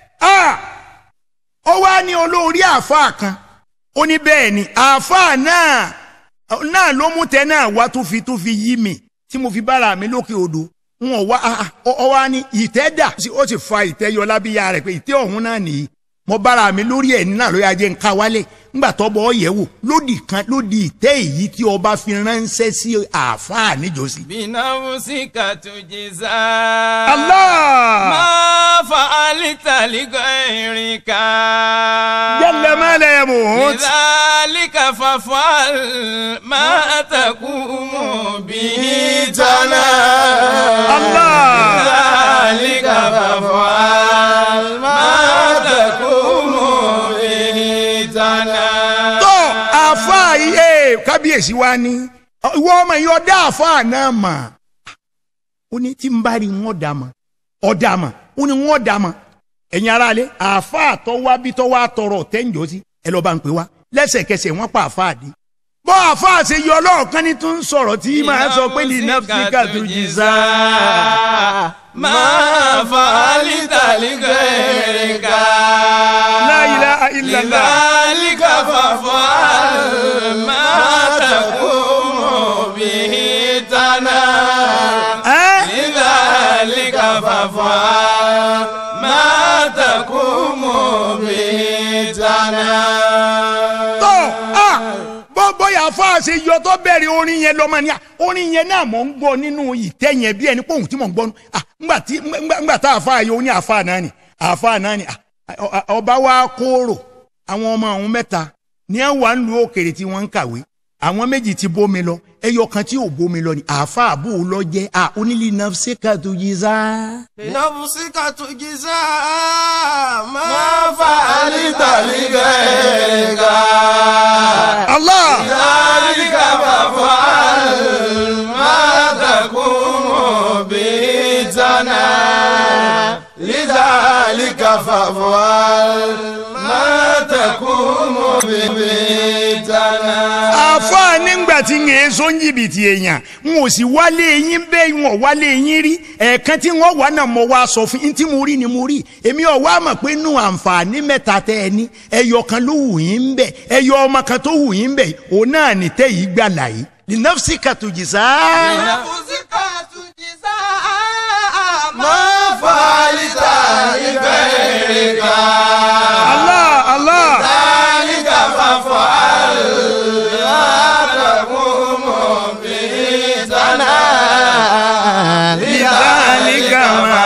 [SPEAKER 2] ó wá ní olórí àáfàá kan ó ní bẹ́ẹ̀ ni àáfàá náà ló mú tẹ náà wá tó fi yí mi tí mo fi bára mi lókè odò wọn wá ọ wá ní ìtẹ́ dà ó sì fa ìtẹ́ yọ lábíyá rẹ̀ pé ìtẹ́ ọ̀hún náà nìyí mo bára mi lórí ẹ̀ náà lórí ajé nǹka wálé ńgbà tọ́bọ̀ ọ̀yẹ́ wò lódì ìtẹ́ èyí tí ọba fi ránṣẹ́ sí àáfàá níjọ́sí.
[SPEAKER 1] bìnàfùsì kàtújìsá.
[SPEAKER 2] Allah.
[SPEAKER 1] máa fa'alta li ghayrika.
[SPEAKER 2] jalla malamu.
[SPEAKER 1] lidhalika faf'al ma taqumu bihi tana.
[SPEAKER 2] Allah.
[SPEAKER 1] lidhalika faf'al ma taqumu bihi tana.
[SPEAKER 2] tó àáfàá yìí kábíyèsí wa ní ìwọ ọmọ yìí ọdá àáfàá náà mà ó ní tí n bá rí wọn dà mà ọdà mà ó ní wọn dà mà ẹ̀yin aráalé àáfàá tó wá bí tó wá tọrọ tẹ́ǹjọ́ sí ẹ lọ́ọ́ bá ń pè wá lẹ́sẹ̀kẹsẹ̀ wọ́n pa àáfàá dé bọ́ àáfàá ṣe yọ ọlọ́ọ̀kan ní tó ń sọ̀rọ̀ tí máa sọ pé ní nafsika tujza.
[SPEAKER 1] máa fa'alta li ghayrika.
[SPEAKER 2] la ilaha illallah.
[SPEAKER 1] lidhalika faf'al ma taqumu bihi tana. lidhalika faf'al ma taqumu bihi tana.
[SPEAKER 2] bóyá àáfàá ṣe yọ tó bẹ̀rẹ̀ orin yẹn lọ́mọ ní orin yẹn náà mọ̀ ń gbọ́ nínú ìtẹ́ yẹn bí ẹni pòun tí mò ń gbọ́ ńgbà tá àáfàá yọ ní àáfàá náà ni ọba wa kóró àwọn ọmọ àwọn mẹ́ta ní àwọn àlù òkèrè tí wọ́n ń kàwé àwọn méjì ti bómi lọ ẹyọ kan tí ò bómi lọ ni àáfàá àbò lọ jẹ́ onílì nafsika tujza.
[SPEAKER 4] nafsika tujza máa fa'alta li ghayrika.
[SPEAKER 2] Allah.
[SPEAKER 1] lidhalika faf'al ma taqumu bihi tana. lidhalika faf'al ma taqumu bihi tana.
[SPEAKER 2] àáfàá nígbà tí ń yẹn sọ ń jìbìtì èèyàn n ò sì wálé yín bẹ́ẹ̀ n ò wálé yín rí ẹ̀ẹ̀kan tí wọ́n wà náà mo wá sọ fún yín tí mo rí ni mo rí èmi ò wá mọ̀ pé nù àǹfààní mẹ́ta tẹ́ ẹ ní ẹyọ kan ló wù yín bẹ́ẹ̀ ẹyọ ọmọ kan tó wù yín bẹ́ẹ̀ òun náà ní tẹ́ yìí gbà láyé li nafsika tujza.
[SPEAKER 4] nafsika tujza máa fa'alta li ghayrika.
[SPEAKER 2] Allah.
[SPEAKER 1] lidhalika faf'al ma taqumu bihi tana.
[SPEAKER 2] lidhalika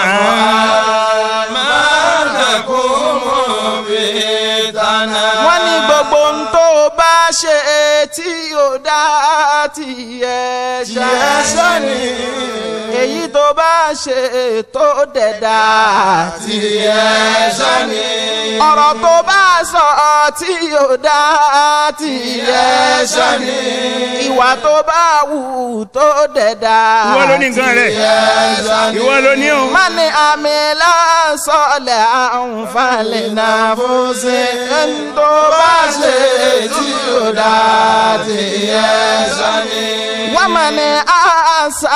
[SPEAKER 1] ma taqumu bihi tana.
[SPEAKER 4] wọ́n ní gbogbo ohun tó bá ṣe tí ó dá tiẹ̀ ṣá ni èyí tó bá ṣe tó dẹ̀dá
[SPEAKER 1] tiẹ̀ ṣá ni.
[SPEAKER 4] ọ̀rọ̀ tó bá sọ tí ó dá tiẹ̀ ṣá ni ìwà tó bá wù tó dẹ̀dá
[SPEAKER 2] ìwọ ló ní nǹkan rẹ̀ ìwọ ló ní o.
[SPEAKER 4] mani amila sọlẹ̀ àǹfààní náà fún sí ẹni tó bá ṣe tí ó dá tiẹ̀ ṣá ni wọ́n mani àṣà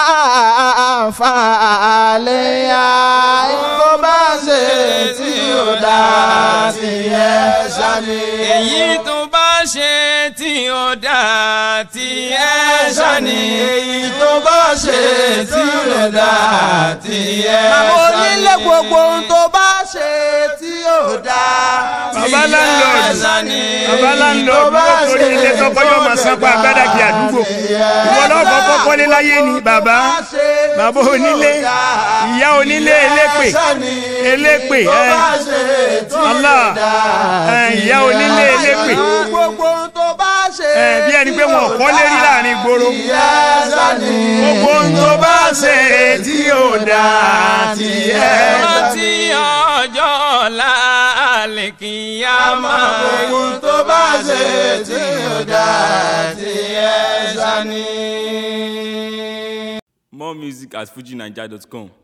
[SPEAKER 4] àǹfààní yá ẹni tó bá ṣe tí ó dá tiẹ̀ ṣá ni.
[SPEAKER 1] èyí tó bá ṣe tí ó dá tiẹ̀ ṣá ni.
[SPEAKER 4] èyí tó bá ṣe tí ó dá tiẹ̀ ṣá ni.
[SPEAKER 3] Màmá onílé gbogbo ohun tó bá ṣe tí ó dá.
[SPEAKER 2] Bàbá láńlọ́ọ̀dù.
[SPEAKER 1] ẹ̀sánì.
[SPEAKER 2] bàbá láńlọ́ọ̀dù ó torí ilé tọkọyọ máa sanpa àgbàdàgbé àdúgbò ìwọ lọ́kọ̀ kọ́kọ́lé láyé ni bàbá onílé ìyá onílé elépè Allah ìyá onílé elépè bí ẹni pé wọn kọ́lé rí láàrin ìgboro gbogbo ohun tó bá ṣe tí ò dáa ti ẹ̀
[SPEAKER 1] rántí ọjọ́ ọ̀la àlèkìyámà.
[SPEAKER 3] gbogbo ohun tó bá ṣe tí ò dáa ti ẹ̀ sani.
[SPEAKER 5] More music at fujinaija.com.